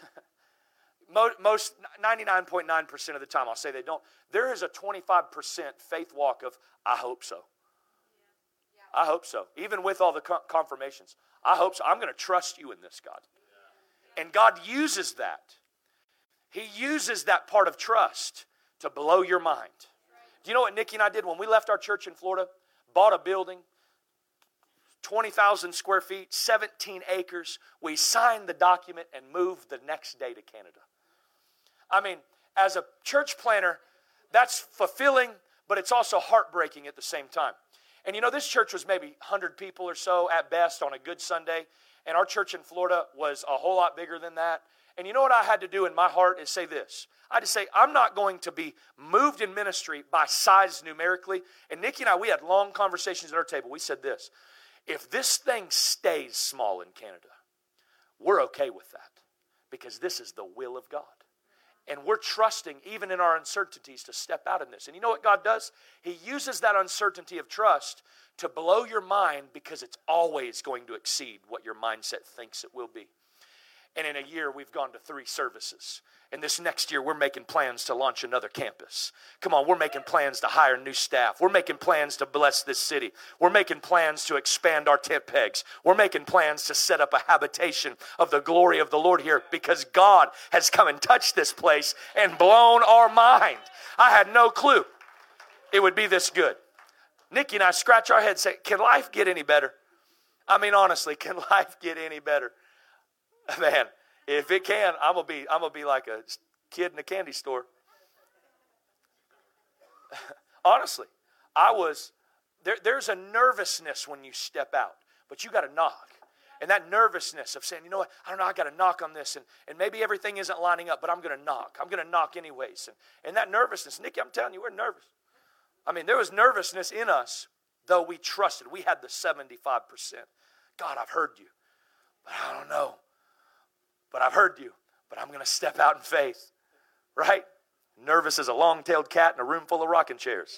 Most 99.9% of the time I'll say they don't. There is a 25% faith walk of, I hope so. I hope so. Even with all the confirmations. I hope so. I'm going to trust you in this, God. And God uses that. He uses that part of trust to blow your mind. Do you know what Nikki and I did when we left our church in Florida? Bought a building, 20,000 square feet, 17 acres. We signed the document and moved the next day to Canada. I mean, as a church planner, that's fulfilling, but it's also heartbreaking at the same time. And you know, this church was maybe 100 people or so at best on a good Sunday. And our church in Florida was a whole lot bigger than that. And you know what I had to do in my heart is say this. I had to say, I'm not going to be moved in ministry by size numerically. And Nikki and I, we had long conversations at our table. We said this. If this thing stays small in Canada, we're okay with that. Because this is the will of God. And we're trusting, even in our uncertainties, to step out in this. And you know what God does? He uses that uncertainty of trust to blow your mind because it's always going to exceed what your mindset thinks it will be. And in a year, we've gone to 3 services. And this next year, we're making plans to launch another campus. Come on, we're making plans to hire new staff. We're making plans to bless this city. We're making plans to expand our tent pegs. We're making plans to set up a habitation of the glory of the Lord here because God has come and touched this place and blown our mind. I had no clue it would be this good. Nikki and I scratch our heads and say, can life get any better? I mean, honestly, can life get any better? Man, if it can, I'm gonna be like a kid in a candy store. Honestly, there's a nervousness when you step out, but you got to knock. And that nervousness of saying, you know what, I don't know, I got to knock on this, and maybe everything isn't lining up, but I'm going to knock. I'm going to knock anyways. And that nervousness, Nikki, I'm telling you, we're nervous. I mean, there was nervousness in us, though we trusted. We had the 75%. God, I've heard you, but I don't know. But I've heard you, but I'm going to step out in faith, right? Nervous as a long-tailed cat in a room full of rocking chairs.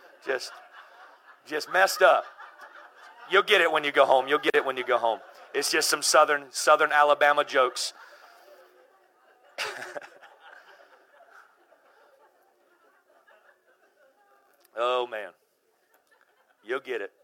Just messed up. You'll get it when you go home. You'll get it when you go home. It's just some southern Alabama jokes. Oh, man. You'll get it.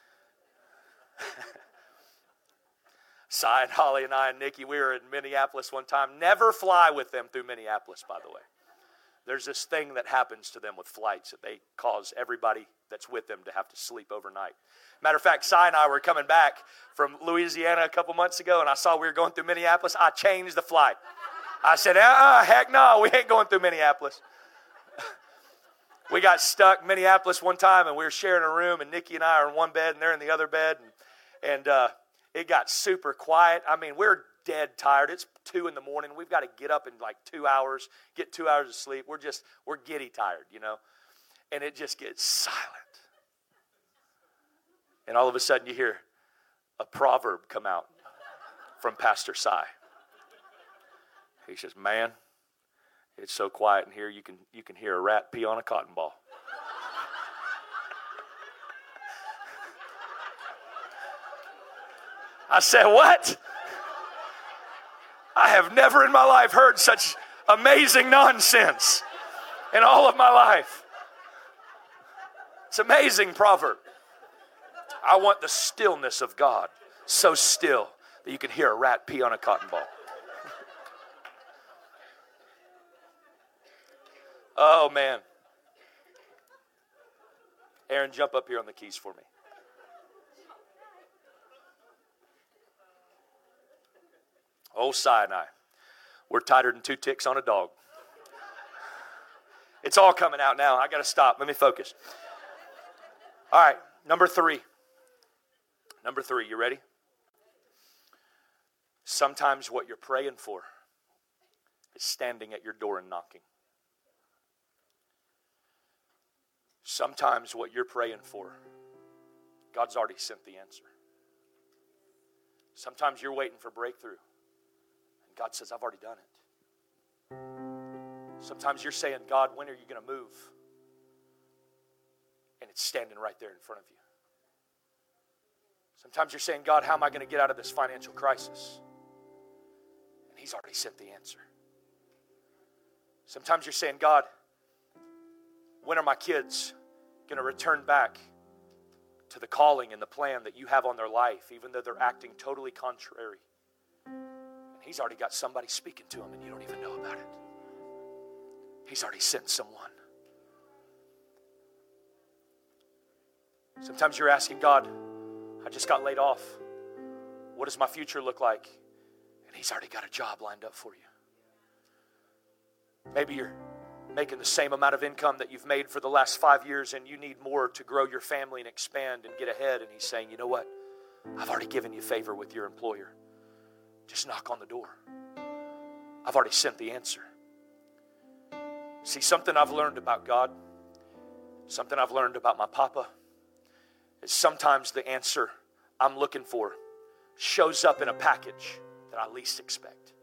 Cy and Holly and I and Nikki, we were in Minneapolis one time. Never fly with them through Minneapolis, by the way. There's this thing that happens to them with flights that they cause everybody that's with them to have to sleep overnight. Matter of fact, Cy and I were coming back from Louisiana a couple months ago, and I saw we were going through Minneapolis. I changed the flight. I said, heck no, we ain't going through Minneapolis. We got stuck in Minneapolis one time, and we were sharing a room, and Nikki and I are in one bed, and they're in the other bed, and it got super quiet. I mean, we're dead tired. It's 2 a.m. We've got to get up in like 2 hours, get 2 hours of sleep. We're giddy tired, you know. And it just gets silent. And all of a sudden you hear a proverb come out from Pastor Cy. He says, man, it's so quiet in here you can hear a rat pee on a cotton ball. I said, what? I have never in my life heard such amazing nonsense in all of my life. It's an amazing proverb. I want the stillness of God. So still that you can hear a rat pee on a cotton ball. Oh, man. Aaron, jump up here on the keys for me. Oh, Sinai. We're tighter than two ticks on a dog. It's all coming out now. I got to stop. Let me focus. All right, number three. Number three, you ready? Sometimes what you're praying for is standing at your door and knocking. Sometimes what you're praying for, God's already sent the answer. Sometimes you're waiting for breakthrough, and God says, I've already done it. Sometimes you're saying, God, when are you going to move? And it's standing right there in front of you. Sometimes you're saying, God, how am I going to get out of this financial crisis? And He's already sent the answer. Sometimes you're saying, God, when are my kids going to return back to the calling and the plan that you have on their life, even though they're acting totally contrary? And He's already got somebody speaking to them and you don't even know about it. He's already sent someone. Sometimes you're asking God, I just got laid off. What does my future look like? And He's already got a job lined up for you. Maybe you're making the same amount of income that you've made for the last 5 years and you need more to grow your family and expand and get ahead. And He's saying, you know what? I've already given you favor with your employer. Just knock on the door. I've already sent the answer. See, something I've learned about God, something I've learned about my papa, is sometimes the answer I'm looking for shows up in a package that I least expect.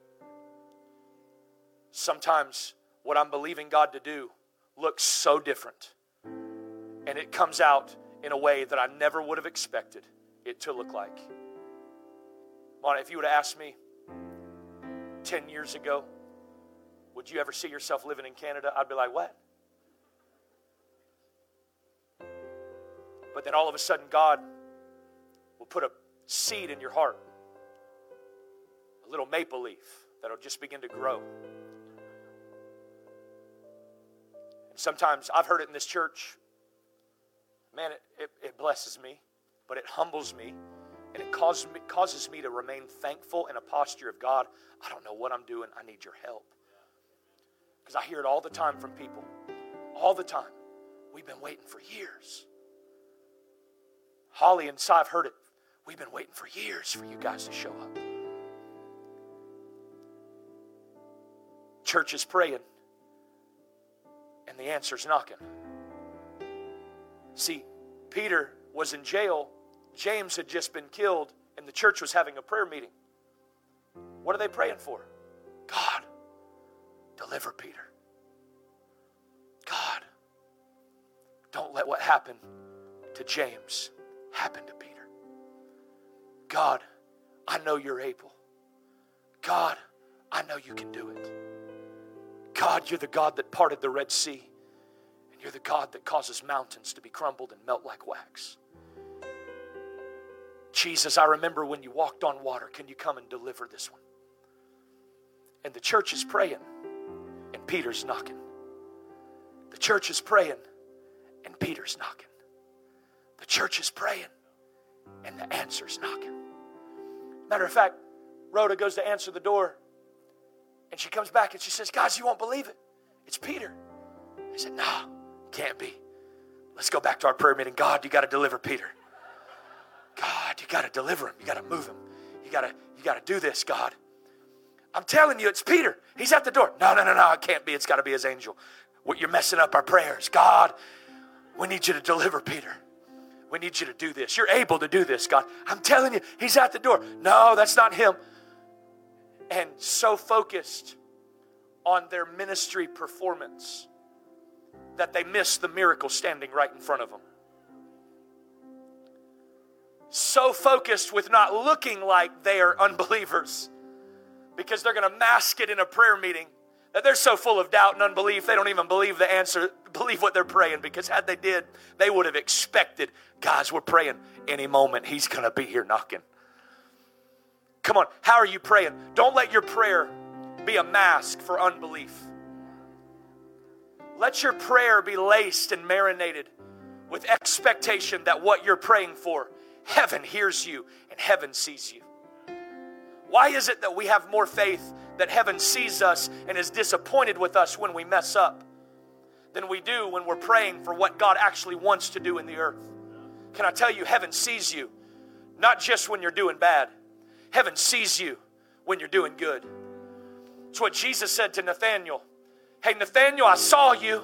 Sometimes what I'm believing God to do looks so different, and it comes out in a way that I never would have expected it to look like. If you would have asked me 10 years ago, would you ever see yourself living in Canada? I'd be like, what? But then all of a sudden, God will put a seed in your heart, a little maple leaf that'll just begin to grow. And sometimes I've heard it in this church. Man, it blesses me, but it humbles me, and it causes me to remain thankful in a posture of, God, I don't know what I'm doing. I need your help. Because I hear it all the time from people. All the time. We've been waiting for years. Holly and Si have heard it. We've been waiting for years for you guys to show up. Church is praying, and the answer's knocking. See, Peter was in jail. James had just been killed, and the church was having a prayer meeting. What are they praying for? God, deliver Peter. God, don't let what happened to James happen to Peter. God, I know you're able. God, I know you can do it. God, you're the God that parted the Red Sea, and you're the God that causes mountains to be crumbled and melt like wax. Jesus, I remember when you walked on water. Can you come and deliver this one? And the church is praying, and Peter's knocking. The church is praying, and Peter's knocking. The church is praying, and the answer's knocking. Matter of fact, Rhoda goes to answer the door, and she comes back and she says, guys, you won't believe it. It's Peter. I said, no, can't be. Let's go back to our prayer meeting. God, you got to deliver Peter. God, you got to deliver him. You got to move him. You got to do this, God. I'm telling you, it's Peter. He's at the door. No, it can't be. It's got to be his angel. You're messing up our prayers. God, we need you to deliver Peter. We need you to do this. You're able to do this, God. I'm telling you, he's at the door. No, that's not him. And so focused on their ministry performance that they miss the miracle standing right in front of them. So focused with not looking like they are unbelievers because they're going to mask it in a prayer meeting that they're so full of doubt and unbelief they don't even believe the answer believe what they're praying, because had they did, they would have expected, guys, we're praying any moment he's going to be here knocking. Come on, how are you praying? Don't let your prayer be a mask for unbelief. Let your prayer be laced and marinated with expectation that what you're praying for, heaven hears you and heaven sees you. Why is it that we have more faith that heaven sees us and is disappointed with us when we mess up than we do when we're praying for what God actually wants to do in the earth? Can I tell you, heaven sees you, not just when you're doing bad. Heaven sees you when you're doing good. It's what Jesus said to Nathanael. Hey, Nathanael, I saw you.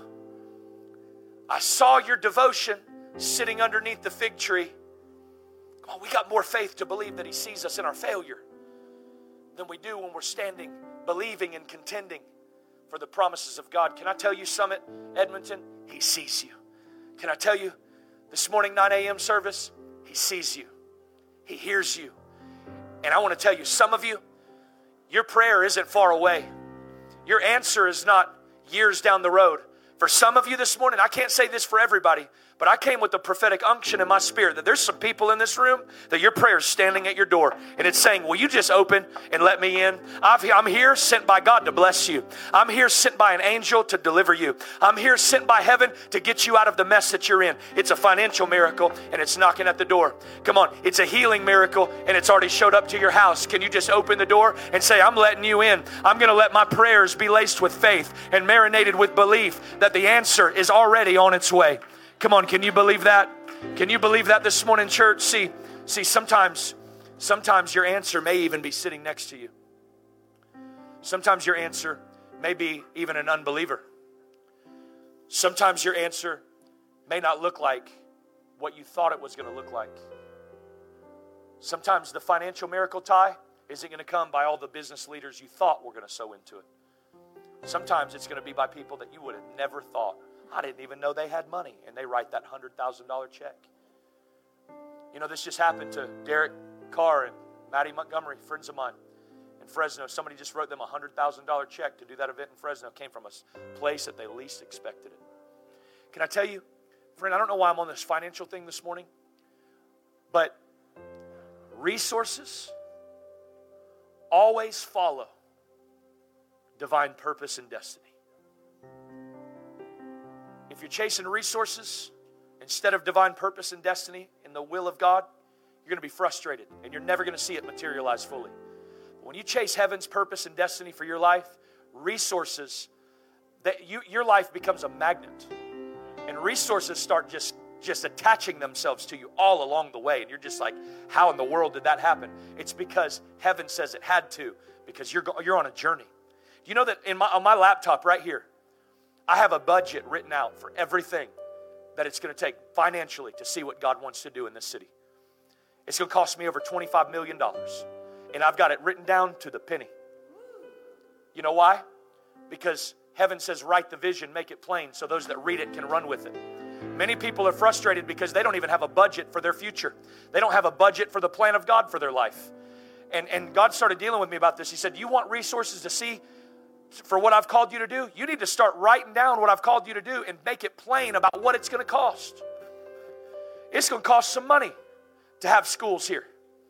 I saw your devotion sitting underneath the fig tree. Come on, we got more faith to believe that he sees us in our failure than we do when we're standing, believing and contending for the promises of God. Can I tell you, Summit, Edmonton, he sees you. Can I tell you, this morning 9 a.m. service, he sees you. He hears you. And I want to tell you, some of you, your prayer isn't far away. Your answer is not years down the road. For some of you this morning, I can't say this for everybody, but I came with the prophetic unction in my spirit that there's some people in this room that your prayer is standing at your door and it's saying, will you just open and let me in? I'm here sent by God to bless you. I'm here sent by an angel to deliver you. I'm here sent by heaven to get you out of the mess that you're in. It's a financial miracle and it's knocking at the door. Come on, it's a healing miracle and it's already showed up to your house. Can you just open the door and say, I'm letting you in. I'm going to let my prayers be laced with faith and marinated with belief that the answer is already on its way. Come on, can you believe that? Can you believe that this morning, church? See, sometimes your answer may even be sitting next to you. Sometimes your answer may be even an unbeliever. Sometimes your answer may not look like what you thought it was going to look like. Sometimes the financial miracle, Ty, isn't going to come by all the business leaders you thought were going to sow into it. Sometimes it's going to be by people that you would have never thought. I didn't even know they had money, and they write that $100,000 check. You know, this just happened to Derek Carr and Maddie Montgomery, friends of mine in Fresno. Somebody just wrote them a $100,000 check to do that event in Fresno. It came from a place that they least expected it. Can I tell you, friend, I don't know why I'm on this financial thing this morning, but resources always follow divine purpose and destiny. If you're chasing resources instead of divine purpose and destiny in the will of God, you're going to be frustrated and you're never going to see it materialize fully. But when you chase heaven's purpose and destiny for your life, resources, your life becomes a magnet. And resources start just attaching themselves to you all along the way. And you're just like, how in the world did that happen? It's because heaven says it had to, because you're on a journey. Do you know that on my laptop right here, I have a budget written out for everything that it's going to take financially to see what God wants to do in this city. It's going to cost me over $25 million. And I've got it written down to the penny. You know why? Because heaven says, write the vision, make it plain, so those that read it can run with it. Many people are frustrated because they don't even have a budget for their future. They don't have a budget for the plan of God for their life. And God started dealing with me about this. He said, you want resources to see for what I've called you to do? You need to start writing down what I've called you to do and make it plain about what it's going to cost. It's going to cost some money to have schools here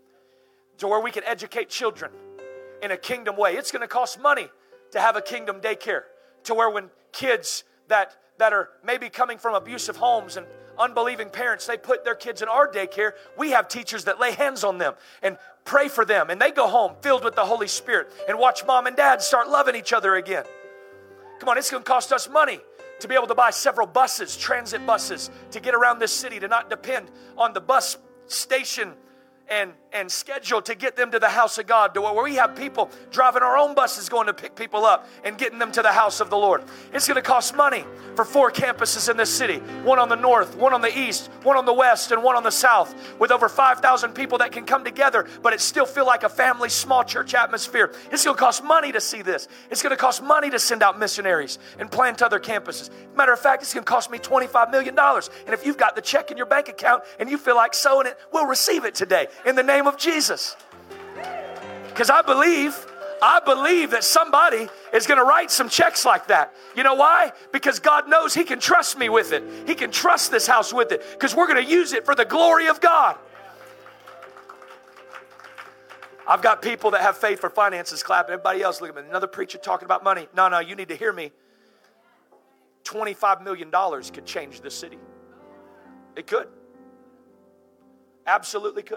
to where we can educate children in a kingdom way. It's going to cost money to have a kingdom daycare to where when kids that are maybe coming from abusive homes and unbelieving parents, they put their kids in our daycare. We have teachers that lay hands on them and pray for them, and they go home filled with the Holy Spirit and watch mom and dad start loving each other again. Come on, it's going to cost us money to be able to buy several buses, transit buses, to get around this city, to not depend on the bus station and schedule to get them to the house of God, to where we have people driving our own buses going to pick people up and getting them to the house of the Lord. It's going to cost money for 4 campuses in this city, one on the north, one on the east, one on the west, and one on the south, with over 5,000 people that can come together, but it still feel like a family, small church atmosphere. It's going to cost money to see this. It's going to cost money to send out missionaries and plant other campuses. Matter of fact, it's going to cost me $25 million. And if you've got the check in your bank account and you feel like sowing it, we'll receive it today in the name of Jesus. Because I believe I believe that somebody is going to write some checks like that. You know why? Because God knows He can trust me with it. He can trust this house with it because we're going to use it for the glory of God. I've got people that have faith for finances clapping. Everybody else looking at me. Another preacher talking about money. No, you need to hear me. $25 million could change this city. It could. Absolutely could.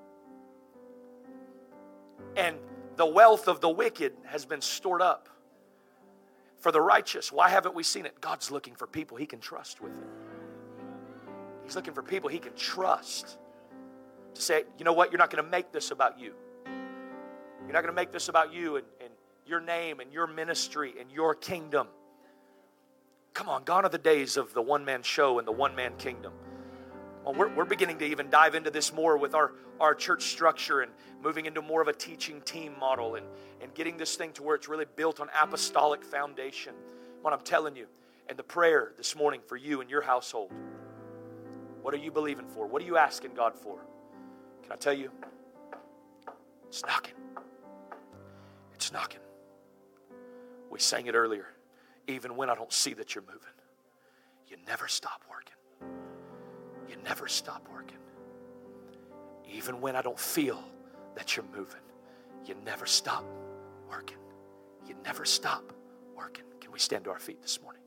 And the wealth of the wicked has been stored up for the righteous. Why haven't we seen it? God's looking for people He can trust with it. He's looking for people He can trust to say, you know what, you're not going to make this about you. You're not going to make this about you and your name and your ministry and your kingdom. Come on, gone are the days of the one-man show and the one-man kingdom. Well, we're beginning to even dive into this more with our church structure and moving into more of a teaching team model and getting this thing to where it's really built on apostolic foundation. What I'm telling you, and the prayer this morning for you and your household. What are you believing for? What are you asking God for? Can I tell you? It's knocking. It's knocking. We sang it earlier. Even when I don't see that you're moving, you never stop working. You never stop working. Even when I don't feel that you're moving, you never stop working. You never stop working. Can we stand to our feet this morning?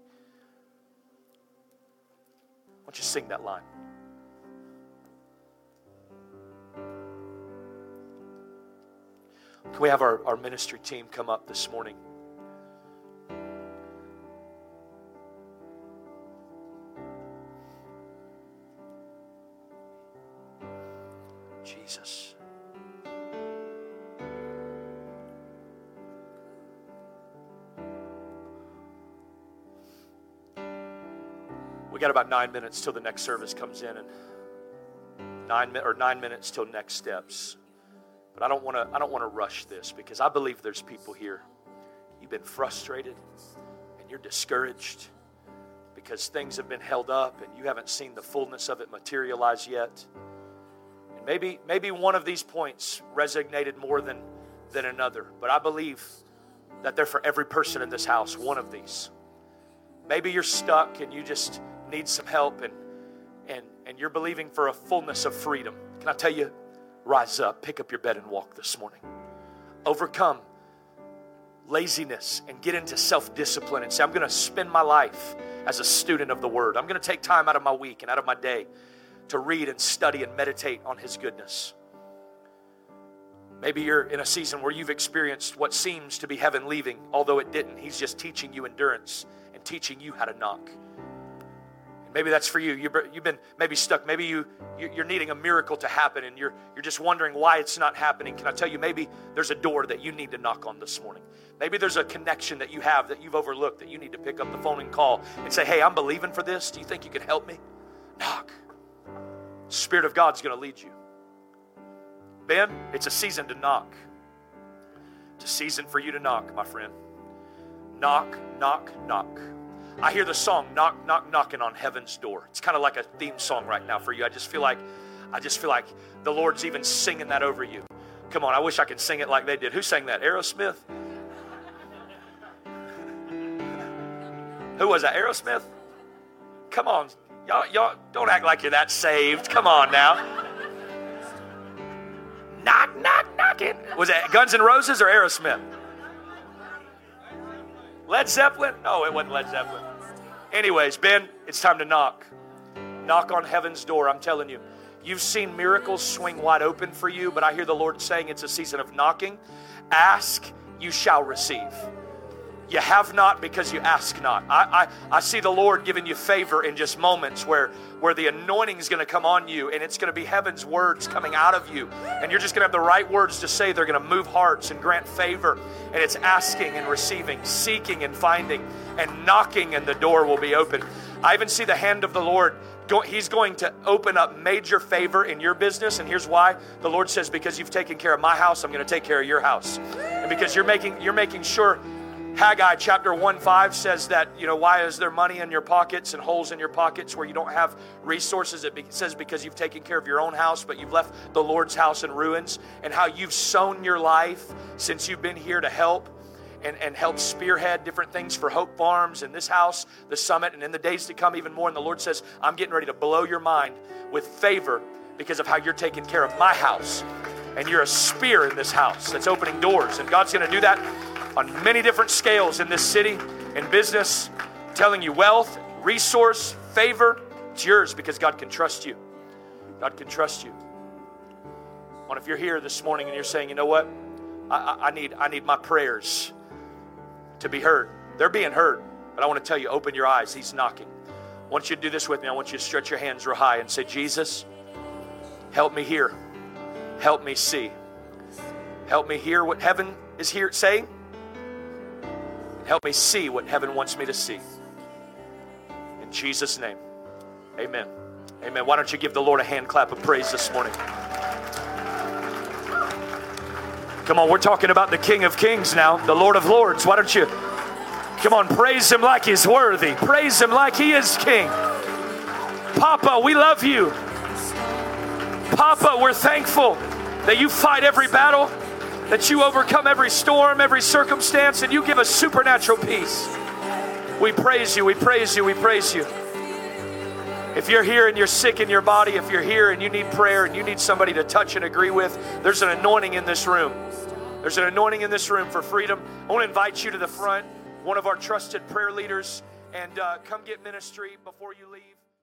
Why don't you sing that line? Can we have our ministry team come up this morning? Jesus. We got about 9 minutes till the next service comes in, and 9 minutes till next steps. But I don't want to rush this because I believe there's people here. You've been frustrated and you're discouraged because things have been held up and you haven't seen the fullness of it materialize yet. And maybe one of these points resonated more than another. But I believe that they're for every person in this house, one of these. Maybe you're stuck and you just need some help and you're believing for a fullness of freedom. Can I tell you? Rise up, pick up your bed and walk this morning. Overcome laziness and get into self-discipline and say, I'm going to spend my life as a student of the Word. I'm going to take time out of my week and out of my day to read and study and meditate on His goodness. Maybe you're in a season where you've experienced what seems to be heaven leaving, although it didn't. He's just teaching you endurance and teaching you how to knock. Maybe that's for you. You've been maybe stuck. Maybe you're needing a miracle to happen and you're just wondering why it's not happening. Can I tell you, maybe there's a door that you need to knock on this morning. Maybe there's a connection that you have that you've overlooked that you need to pick up the phone and call and say, hey, I'm believing for this. Do you think you can help me? Knock. Spirit of God's going to lead you. Ben, it's a season to knock. It's a season for you to knock, my friend. Knock, knock, knock. I hear the song, knock, knock, knocking on heaven's door. It's kind of like a theme song right now for you. I just feel like the Lord's even singing that over you. Come on, I wish I could sing it like they did. Who sang that? Aerosmith? Who was that? Aerosmith? Come on. Y'all don't act like you're that saved. Come on now. Knock, knock, knocking. Was it Guns N' Roses or Aerosmith? Led Zeppelin? No, it wasn't Led Zeppelin. Anyways, Ben, it's time to knock. Knock on heaven's door, I'm telling you. You've seen miracles swing wide open for you, but I hear the Lord saying it's a season of knocking. Ask, you shall receive. You have not because you ask not. I see the Lord giving you favor in just moments where the anointing is going to come on you and it's going to be heaven's words coming out of you. And you're just going to have the right words to say. They're going to move hearts and grant favor. And it's asking and receiving, seeking and finding, and knocking, and the door will be open. I even see the hand of the Lord. He's going to open up major favor in your business. And here's why. The Lord says, because you've taken care of my house, I'm going to take care of your house. And because you're making sure Haggai chapter 1:5 says that, why is there money in your pockets and holes in your pockets where you don't have resources? It says because you've taken care of your own house, but you've left the Lord's house in ruins, and how you've sown your life since you've been here to help and help spearhead different things for Hope Farms and this house, the summit, and in the days to come even more. And the Lord says, I'm getting ready to blow your mind with favor because of how you're taking care of my house. And you're a spear in this house that's opening doors. And God's going to do that on many different scales in this city, in business, telling you wealth, resource, favor. It's yours because God can trust you. God can trust you. And if you're here this morning and you're saying, you know what? I need my prayers to be heard. They're being heard. But I want to tell you, open your eyes. He's knocking. I want you to do this with me. I want you to stretch your hands real high and say, Jesus, help me hear. Help me see. Help me hear what heaven is here saying. Help me see what heaven wants me to see. In Jesus' name, amen. Amen. Why don't you give the Lord a hand clap of praise this morning? Come on, we're talking about the King of Kings now, the Lord of Lords. Why don't you, come on, praise Him like He's worthy. Praise Him like He is King. Papa, we love you. Papa, we're thankful that you fight every battle, that you overcome every storm, every circumstance, and you give us supernatural peace. We praise you, we praise you, we praise you. If you're here and you're sick in your body, if you're here and you need prayer and you need somebody to touch and agree with, there's an anointing in this room. There's an anointing in this room for freedom. I want to invite you to the front, one of our trusted prayer leaders, and come get ministry before you leave.